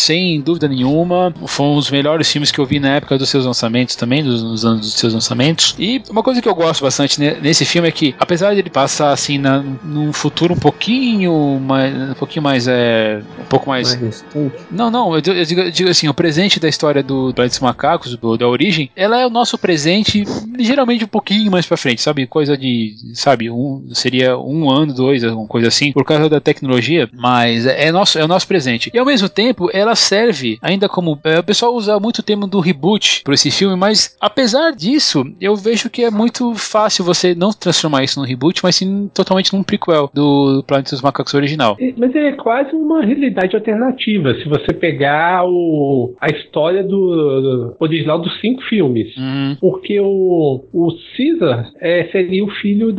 sem dúvida nenhuma. Foi um dos melhores filmes que eu vi na época dos seus lançamentos também, dos anos dos seus lançamentos. E uma coisa que eu gosto bastante nesse filme é que, apesar de ele passar assim num futuro um pouquinho mais um pouco mais não, eu digo assim, o presente da história do Planeta dos Macacos, da origem, ela é o nosso presente geralmente um pouquinho mais pra frente, sabe? Coisa de, sabe, seria 1 ano, 2, alguma coisa assim, por causa da tecnologia, mas é o nosso presente. E ao mesmo tempo, ela serve ainda como, o pessoal usa muito o termo do reboot por esse filme, mas apesar disso, eu vejo que é muito fácil você não transformar isso num reboot, mas sim totalmente num prequel do Planeta dos Macacos original. Mas é quase uma realidade alternativa, se você pegar a história do original dos 5 filmes. Porque o Caesar seria o filho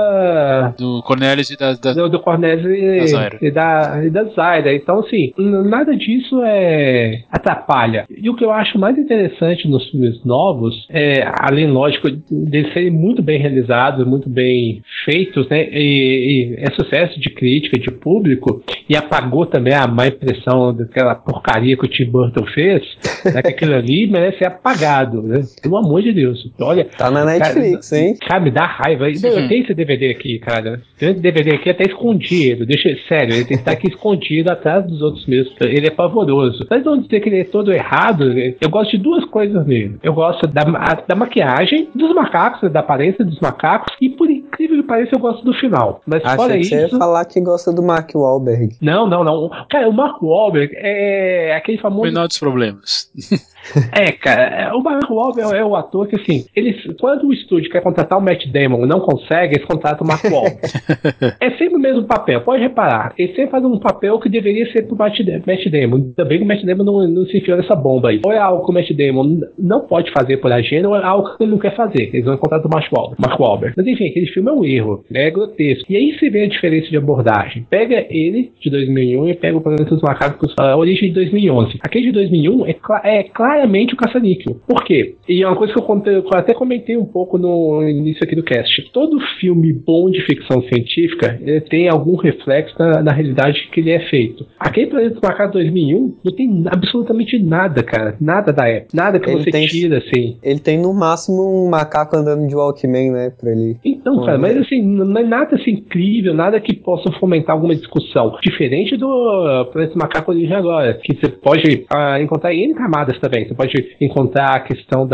do Cornelius e do Cornelius e da Zaira. Então, assim, nada disso atrapalha. E o que eu acho mais interessante nos filmes novos, além, lógico, de serem muito bem realizados, muito bem feitos, né? E é sucesso de crítica, de público, e apagou também a má impressão daquela porcaria que o Tim Burton fez, né, que aquilo ali merece ser apagado, né? Pelo amor de Deus. Olha, tá na Netflix, cara, hein? Cara, me dá raiva. Eu tenho esse DVD aqui, cara. Tem esse DVD aqui até escondido. Sério, ele tem que estar aqui escondido atrás dos outros mesmo. Ele é pavoroso. Mas não dizer que ele é todo errado, eu gosto de 2 coisas nele. Eu gosto da maquiagem dos macacos, da aparência dos macacos, e por incrível que pareça, eu gosto do final. Mas fora isso... Você ia falar que gosta do Mark Wahlberg. Não. Cara, o Mark Wahlberg é aquele famoso... Menor dos problemas. Cara, o Mark Wahlberg é o ator que, assim, quando o estúdio quer contratar o Matt Damon e não consegue, eles contratam o Mark Wahlberg. É sempre o mesmo papel, pode reparar. Ele sempre faz um papel que deveria ser pro Matt Damon. Ainda bem que o Matt Damon não se enfiou nessa bomba aí. Ou é algo que o Matt Damon não pode fazer por agenda, ou é algo que ele não quer fazer. Eles vão contratar o Mark Wahlberg. Mas enfim, aquele filme é um erro, né? É grotesco. E aí se vê a diferença de abordagem. Pega ele de 2001 e pega o Planeta dos Macacos, a origem de 2011. Aquele de 2001 é claramente o caça-níquel. Por quê? E é uma coisa que eu até comentei um pouco no início aqui do cast. Todo filme bom de ficção científica tem algum reflexo na realidade que ele é feito. Aquele Planeta dos Macacos 2001 não tem absolutamente nada, cara. Nada da época. Nada que você tira, assim. Ele tem no máximo um macaco andando de Walkman, né? Pra ele. Então, cara, mas assim, não é nada assim incrível, nada que possa fomentar alguma discussão. Diferente do Planeta dos Macacos origem agora, que você pode encontrar N camadas também. Você pode encontrar a questão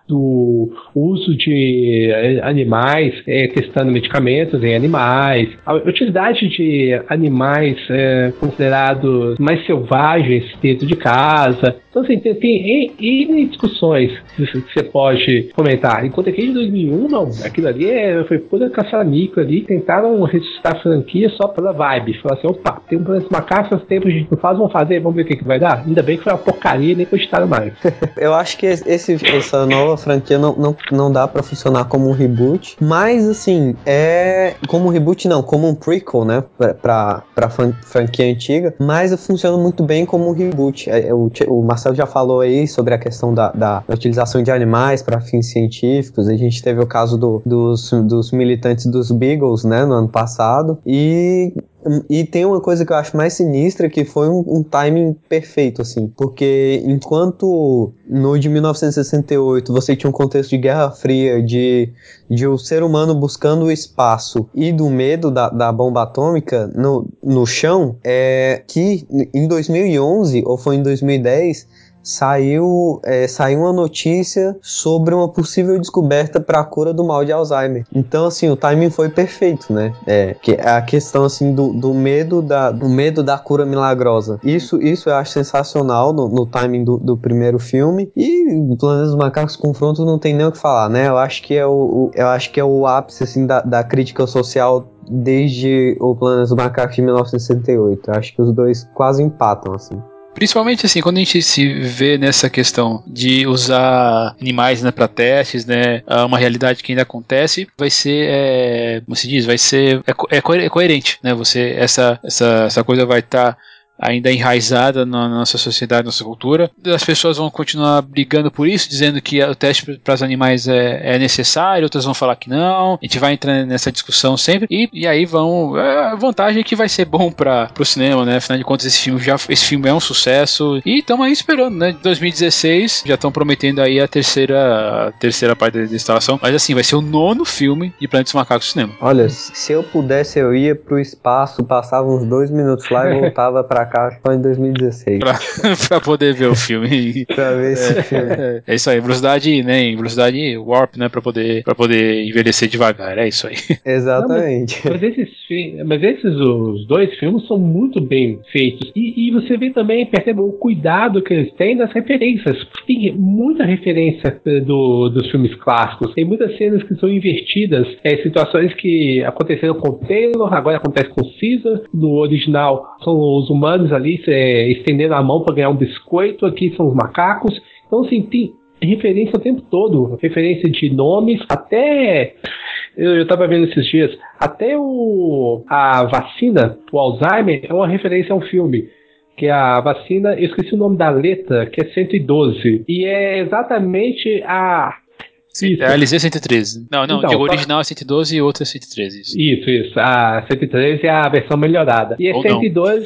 do uso de animais, testando medicamentos em animais, a utilidade de animais considerados mais selvagens dentro de casa. Então, assim, tem N discussões que você pode comentar. Enquanto aquele de 2001, não. Aquilo ali foi pura caça-níquel ali. Tentaram ressuscitar a franquia só pela vibe. Falaram assim, opa, tem um Planeta dos Macacos, faz tempo a gente não faz, vamos fazer, vamos ver o que vai dar. Ainda bem que foi uma porcaria e nem cogitaram mais. Eu acho que essa nova franquia não dá pra funcionar como um reboot, mas assim, como um reboot não, como um prequel, né, pra franquia antiga, mas funciona muito bem como um reboot. O Marcelo já falou aí sobre a questão da utilização de animais para fins científicos. A gente teve o caso dos militantes dos Beagles, né, no ano passado, e tem uma coisa que eu acho mais sinistra, que foi um timing perfeito, assim, porque enquanto no de 1968 você tinha um contexto de Guerra Fria, de o ser humano buscando o espaço e do medo da bomba atômica no chão, que em 2011, ou foi em 2010, saiu uma notícia sobre uma possível descoberta para a cura do mal de Alzheimer. Então, assim, o timing foi perfeito, né? Que é a questão, assim, do medo da cura milagrosa. Isso eu acho sensacional no timing do primeiro filme. E o Planeta dos Macacos Confronto não tem nem o que falar, né? Eu acho que é o ápice, assim, da crítica social desde o Planeta dos Macacos de 1968. Eu acho que os dois quase empatam, assim. Principalmente assim, quando a gente se vê nessa questão de usar animais, né, para testes, né, uma realidade que ainda acontece, vai ser, como se diz, vai ser coerente, né? Essa coisa vai estar ainda enraizada na nossa sociedade, nossa cultura. As pessoas vão continuar brigando por isso, dizendo que o teste para os animais é necessário, outras vão falar que não. A gente vai entrar nessa discussão sempre, e aí vão... A vantagem é que vai ser bom para o cinema, né? Afinal de contas, esse filme é um sucesso, e estamos aí esperando, né? 2016, já estão prometendo aí a terceira parte da instalação, mas assim, vai ser o 9º filme de Planeta dos Macacos no cinema. Olha, se eu pudesse, eu ia pro espaço, passava uns 2 minutos lá e voltava pra cá só em 2016. pra poder ver o filme. Pra ver esse filme. É isso aí, velocidade, né? Em velocidade warp, né? Pra poder envelhecer devagar, é isso aí. Exatamente. Não, mas esses os 2 filmes são muito bem feitos. E você vê também, percebe o cuidado que eles têm nas referências. Tem muita referência dos filmes clássicos. Tem muitas cenas que são invertidas. Situações que aconteceram com o Taylor, agora acontece com o Caesar. No original são os humanos ali estendendo a mão para ganhar um biscoito. Aqui são os macacos. Então, assim, tem referência o tempo todo. Referência de nomes, até... Eu tava vendo esses dias, até a vacina, o Alzheimer, é uma referência a um filme. Que é a vacina, eu esqueci o nome da letra, que é 112. E é exatamente a... Isso. É a LZ-113. Não, Então, o original é 112 e o outro é 113. Isso. A 113 é a versão melhorada. E a 112...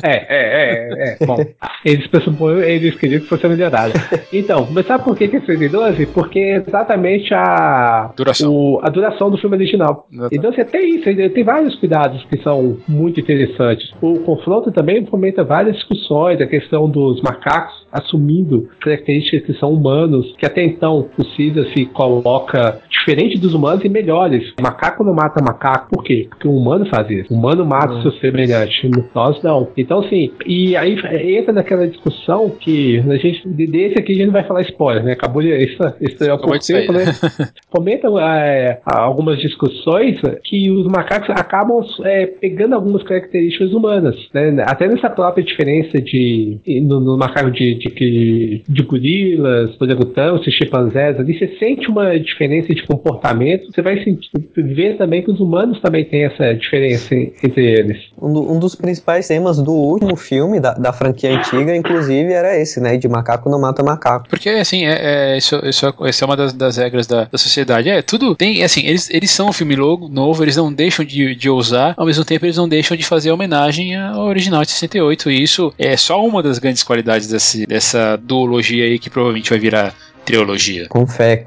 Bom, eles pressupõem, eles queriam que fosse melhorada. Então, mas sabe por que é 112? Porque é exatamente a duração do filme original. Então você tem isso, tem vários cuidados que são muito interessantes. O confronto também fomenta várias discussões, a questão dos macacos assumindo características que são humanos, que até então o Caesar se coloca diferente dos humanos e melhores. O macaco não mata macaco, por quê? Porque o humano faz isso. O humano mata o seu semelhante, nós não. Então, assim, e aí entra naquela discussão que a gente, desse aqui a gente não vai falar spoiler, né? Acabou de estrear há pouco tempo, né? Fomenta algumas discussões que os macacos acabam pegando algumas características humanas, né? Até nessa própria diferença no macaco de gorilas, orangotangos, chimpanzés, ali você sente uma diferença de comportamento, você vai ver também que os humanos também têm essa diferença entre eles. Um dos principais temas do último filme, da franquia antiga, inclusive, era esse, né? De macaco não mata macaco. Porque, assim, essa é uma das regras da sociedade. Tudo tem, assim, eles são um filme novo, eles não deixam de ousar, ao mesmo tempo eles não deixam de fazer homenagem ao original de 68, e isso é só uma das grandes qualidades dessa duologia aí, que provavelmente vai virar trilogia. Com fé.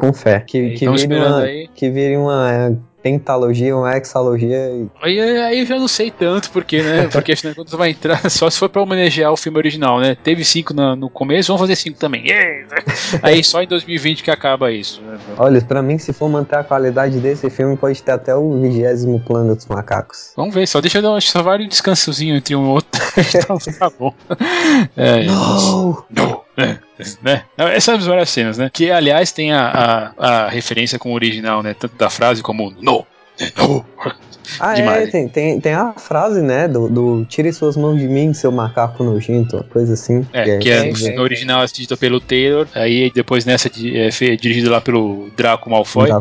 Que vire uma pentalogia, uma hexalogia. Aí eu já não sei tanto, porque, né? Porque afinal de contas vai entrar só se for pra homenagear o filme original, né? Teve 5 no começo, vamos fazer 5 também. Aí só em 2020 que acaba isso. Né? Olha, pra mim, se for manter a qualidade desse filme, pode ter até o 20º Planeta dos Macacos. Vamos ver, só deixa eu dar só vale um descansozinho entre um e outro. Então tá bom. Não. Né? Essas várias cenas, né? Que aliás tem a referência com o original, né? Tanto da frase como no. Tem a frase, né? Do tire suas mãos de mim, seu macaco nojento, uma coisa assim. No original dita pelo Taylor, aí depois nessa dirigido lá pelo Draco Malfoy.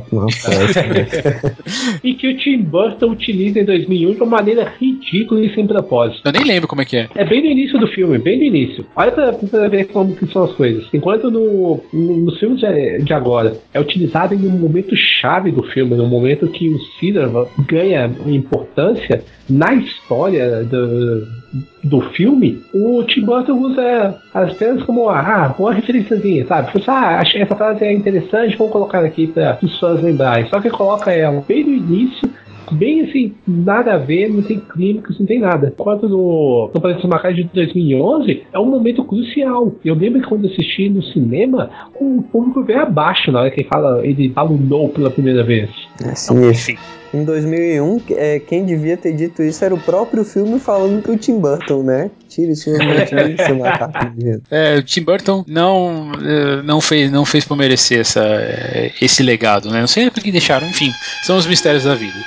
E que o Tim Burton utiliza em 2001 de uma maneira ridícula e sem propósito. Eu nem lembro como é que é. É bem no início do filme, bem no início. Olha pra ver como que são as coisas. Enquanto nos filmes de agora é utilizado em um momento chave do filme, no momento que o Caesar ganha importância na história do filme, o Tim Burton usa apenas como uma referenciazinha, sabe? Achei essa frase é interessante, vamos colocar aqui para os fãs lembrarem. Só que coloca ela bem no início, bem assim, nada a ver, não tem clínicos, não tem nada. Enquanto no Planeta dos Macacos de 2011, é um momento crucial. Eu lembro que quando assisti no cinema, o público veio abaixo na hora que ele fala o no pela primeira vez. Sim. Em 2001, quem devia ter dito isso era o próprio filme falando que o Tim Burton, né? Tire suas mãos de seu macaco. O Tim Burton não fez por merecer esse legado, né? Não sei por que deixaram, enfim, são os mistérios da vida.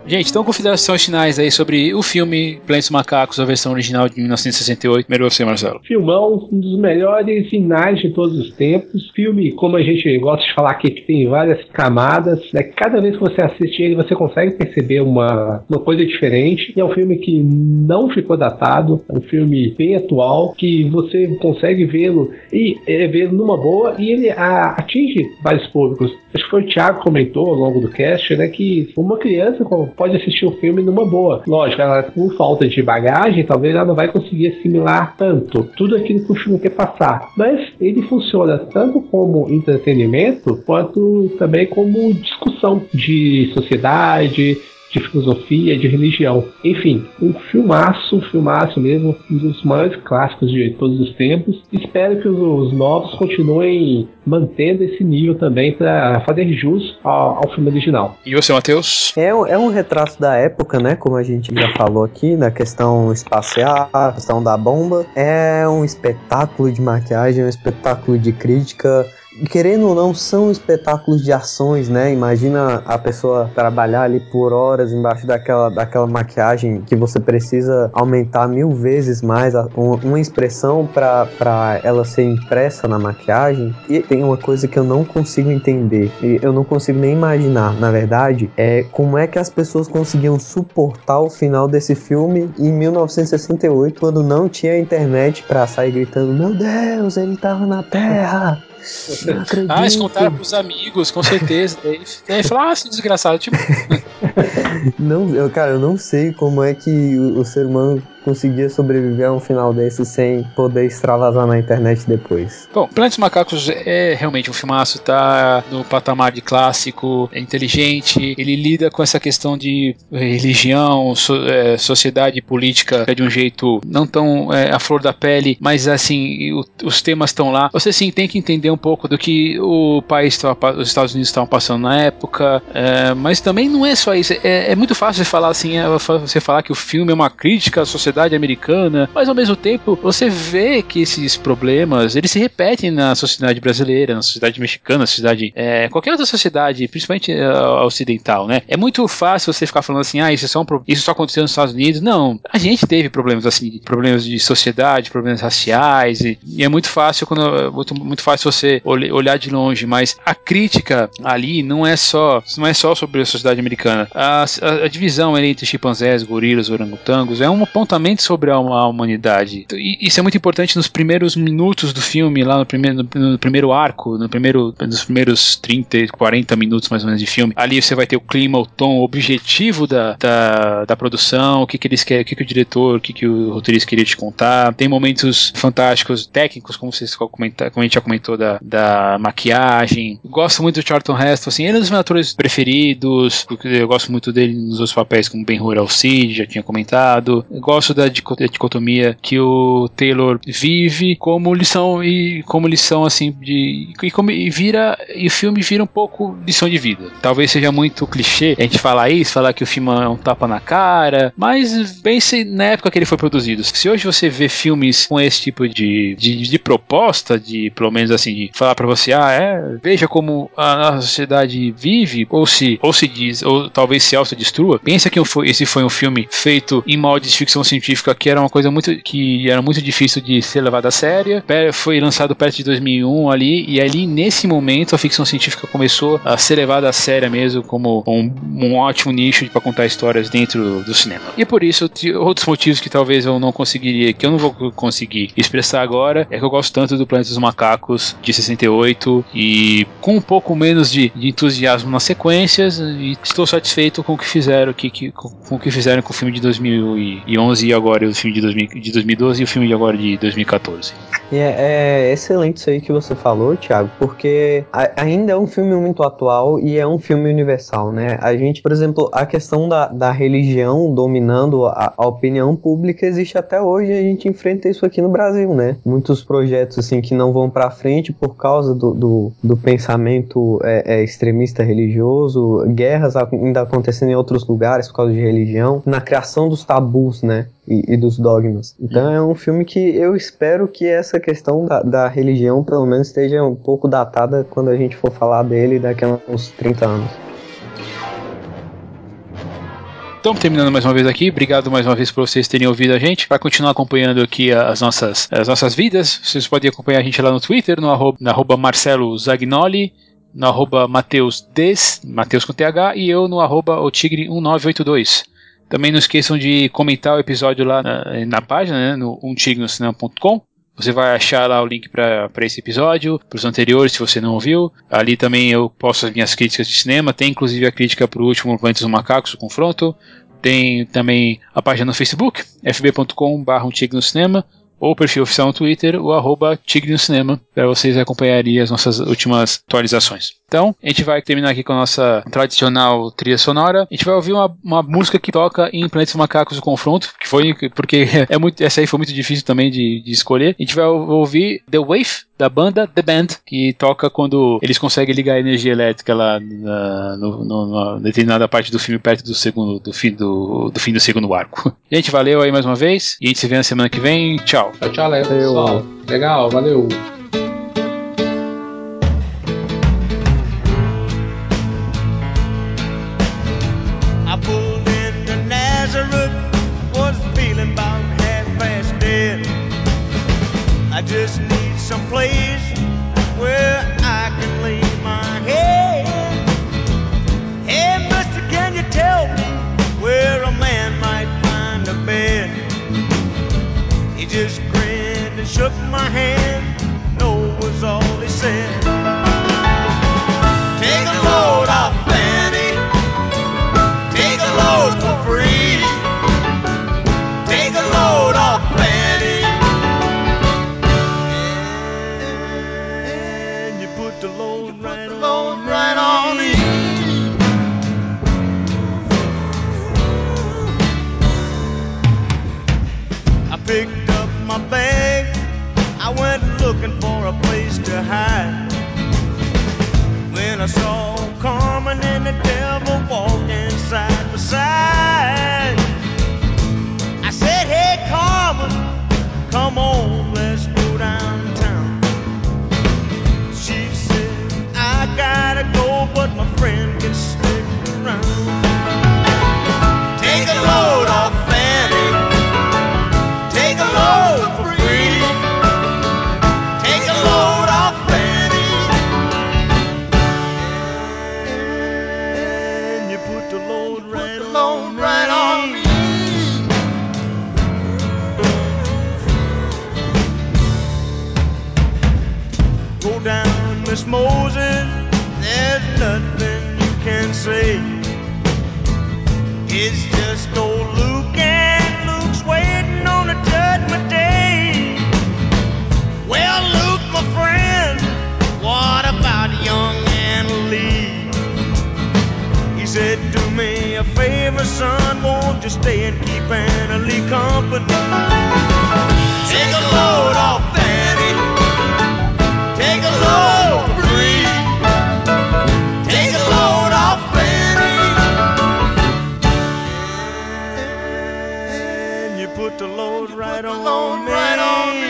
Gente, então considerações finais aí sobre o filme Planeta dos Macacos, a versão original de 1968. Primeiro você, Marcelo. Filmão, um dos melhores finais de todos os tempos. Filme, como a gente gosta de falar aqui, que tem várias camadas, né? Cada vez que você assiste ele, você consegue perceber uma coisa diferente. E é um filme que não ficou datado, é um filme bem atual, que você consegue vê-lo e vê-lo numa boa, e ele atinge vários públicos. Acho que foi o Thiago que comentou ao longo do cast, né, que uma criança pode assistir o filme numa boa. Lógico, ela com falta de bagagem, talvez ela não vai conseguir assimilar tanto tudo aquilo que o filme quer passar. Mas ele funciona tanto como entretenimento, quanto também como discussão de sociedade, de filosofia, de religião. Enfim, um filmaço mesmo, um dos maiores clássicos de todos os tempos. Espero que os novos continuem mantendo esse nível também para fazer jus ao filme original. E você, Matheus? É um retrato da época, né? Como a gente já falou aqui, na questão espacial, a questão da bomba. É um espetáculo de maquiagem, um espetáculo de crítica. Querendo ou não, são espetáculos de ações, né? Imagina a pessoa trabalhar ali por horas embaixo daquela maquiagem que você precisa aumentar 1000 vezes mais uma expressão para ela ser impressa na maquiagem. E tem uma coisa que eu não consigo entender, e eu não consigo nem imaginar, na verdade, é como é que as pessoas conseguiam suportar o final desse filme em 1968, quando não tinha internet para sair gritando: meu Deus, ele tava na Terra! Não acredito. Eles contaram pros amigos, com certeza. Daí falaram, esse desgraçado, tipo. Cara, eu não sei como é que o ser humano conseguia sobreviver a um final desse sem poder extravasar na internet depois. Bom, Planeta dos Macacos é realmente um filmaço, tá no patamar de clássico, é inteligente, ele lida com essa questão de religião, sociedade política de um jeito não tão à flor da pele, mas assim, os temas estão lá. Você sim tem que entender um pouco do que os Estados Unidos estavam passando na época, mas também não é só isso, é muito fácil você falar assim, você falar que o filme é uma crítica à sociedade americana, mas ao mesmo tempo você vê que esses problemas eles se repetem na sociedade brasileira, na sociedade mexicana, na sociedade qualquer outra sociedade, principalmente ocidental, né? É muito fácil você ficar falando assim, isso só aconteceu nos Estados Unidos. Não, a gente teve problemas assim, problemas de sociedade, problemas raciais, e é muito fácil muito fácil você olhar de longe, mas a crítica ali não é só sobre a sociedade americana. A divisão entre chimpanzés, gorilas, orangotangos é um apontamento sobre a humanidade. E isso é muito importante nos primeiros minutos do filme, lá no primeiro arco, nos primeiros 30, 40 minutos mais ou menos de filme. Ali você vai ter o clima, o tom, o objetivo da produção, o que eles querem, o que o diretor, o que o roteirista queria te contar. Tem momentos fantásticos, técnicos, como a gente já comentou, da maquiagem. Eu gosto muito do Charlton Heston, assim, ele é um dos meus atores preferidos, porque eu gosto muito dele nos outros papéis como Ben-Hur Alcide, já tinha comentado. Eu gosto da dicotomia que o Taylor vive como lição assim e o filme vira um pouco lição de vida. Talvez seja muito clichê a gente falar que o filme é um tapa na cara, mas pense na época que ele foi produzido. Se hoje você vê filmes com esse tipo de proposta, de pelo menos assim, de falar pra você, veja como a sociedade vive, ou se diz, ou talvez se autodestrua, pensa que esse foi um filme feito em molde de ficção científica, que era uma coisa que era muito difícil de ser levada a sério. Foi lançado perto de 2001 ali, e ali nesse momento a ficção científica começou a ser levada a sério mesmo, como um ótimo nicho para contar histórias dentro do cinema. E por isso, outros motivos que talvez eu não vou conseguir expressar agora, é que eu gosto tanto do Planeta dos Macacos de 68, e com um pouco menos de entusiasmo nas sequências, e estou satisfeito com o que fizeram com o filme de 2011 e agora o filme de 2012 e o filme de agora de 2014. É excelente isso aí que você falou, Thiago, porque ainda é um filme muito atual e é um filme universal, né? A gente, por exemplo, a questão da religião dominando a opinião pública existe até hoje, e a gente enfrenta isso aqui no Brasil, né? Muitos projetos assim que não vão pra frente por causa do pensamento extremista religioso, guerras ainda acontecendo em outros lugares por causa de religião, na criação dos tabus, né? E dos dogmas. Então é um filme que eu espero que essa questão da religião pelo menos esteja um pouco datada quando a gente for falar dele daqui a uns 30 anos. Então, terminando mais uma vez aqui, obrigado mais uma vez por vocês terem ouvido a gente. Para continuar acompanhando aqui as nossas vidas, vocês podem acompanhar a gente lá no Twitter, na arroba Marcelo Zagnoli, no arroba Mateus com TH, e eu no arroba otigre1982. Também não esqueçam de comentar o episódio lá na página, né, no umtignocinema.com. Você vai achar lá o link para esse episódio, para os anteriores, se você não ouviu. Ali também eu posto as minhas críticas de cinema. Tem inclusive a crítica para o último Plantas dos Macacos, o Confronto. Tem também a página no Facebook, fb.com/umtignocinema. Ou o perfil oficial no Twitter, o @tigre-no-cinema, para vocês acompanharem as nossas últimas atualizações. Então, a gente vai terminar aqui com a nossa tradicional trilha sonora. A gente vai ouvir uma música que toca em Planetas dos Macacos, o Confronto, que foi, porque essa aí foi muito difícil também de escolher. A gente vai ouvir The Wave, da banda The Band, que toca quando eles conseguem ligar a energia elétrica lá na determinada parte do filme, perto do fim do segundo arco. Gente, valeu aí mais uma vez, e a gente se vê na semana que vem. Tchau. Tchau, pessoal. Legal, valeu. I pulled into Nazareth, was feeling about half-past dead. I just need some place where I can lay my head. Hey, mister, can you tell me where a man might find a bed? He just grinned and shook my hand. No was all he said. Take a load off Fanny. Take a load for free. Take a load off Fanny. And you put the load right on me. I picked up my bag, I went looking for a place to hide. When I saw Carmen and the devil walking side by side, I said, hey Carmen, come on, let's go downtown. She said, I gotta go, but my friend can stick around. Take a load off Fanny. Take a load for free. Take a load off Fanny. And you put the load right on me. Go down, Miss Moses. There's nothing you can say. It's just old Luke, and Luke's waiting on the judgment day. Well, Luke, my friend, what about young Anna Lee? He said, do me a favor, son, won't you stay and keep Anna Lee company? Take a load off Fanny. Take a load free. Take a load off Fanny. And you put the load right on me.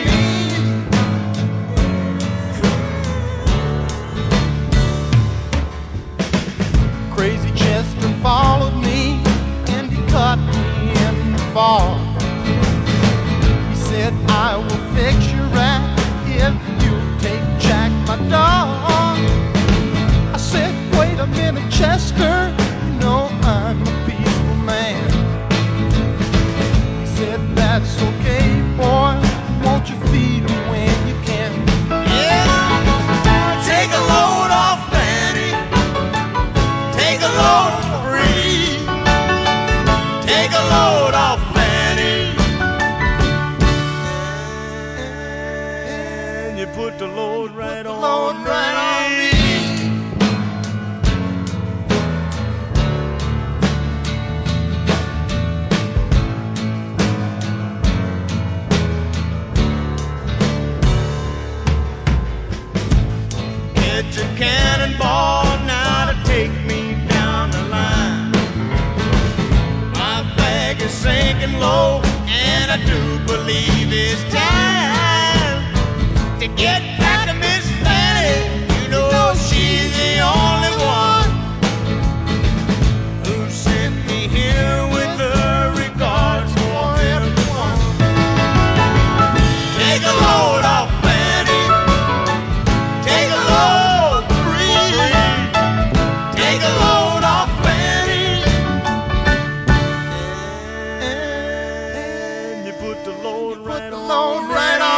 Crazy Chester followed me and he caught me in the fall. He said, I will fix your rat if you take Jack, my dog. I said, wait a minute, Chester, you know I'm a peaceful man. He said, that's okay, boy, won't you feed him when you can? Yeah, take a load off Fanny. Take a load free. Take a load off Fanny. And you put the load right on me. It's a cannonball now to take me down the line. My bag is sinking low, and I do believe it's time to get back to Miss Fanny. You know she's the only one who sent me here with put the load right on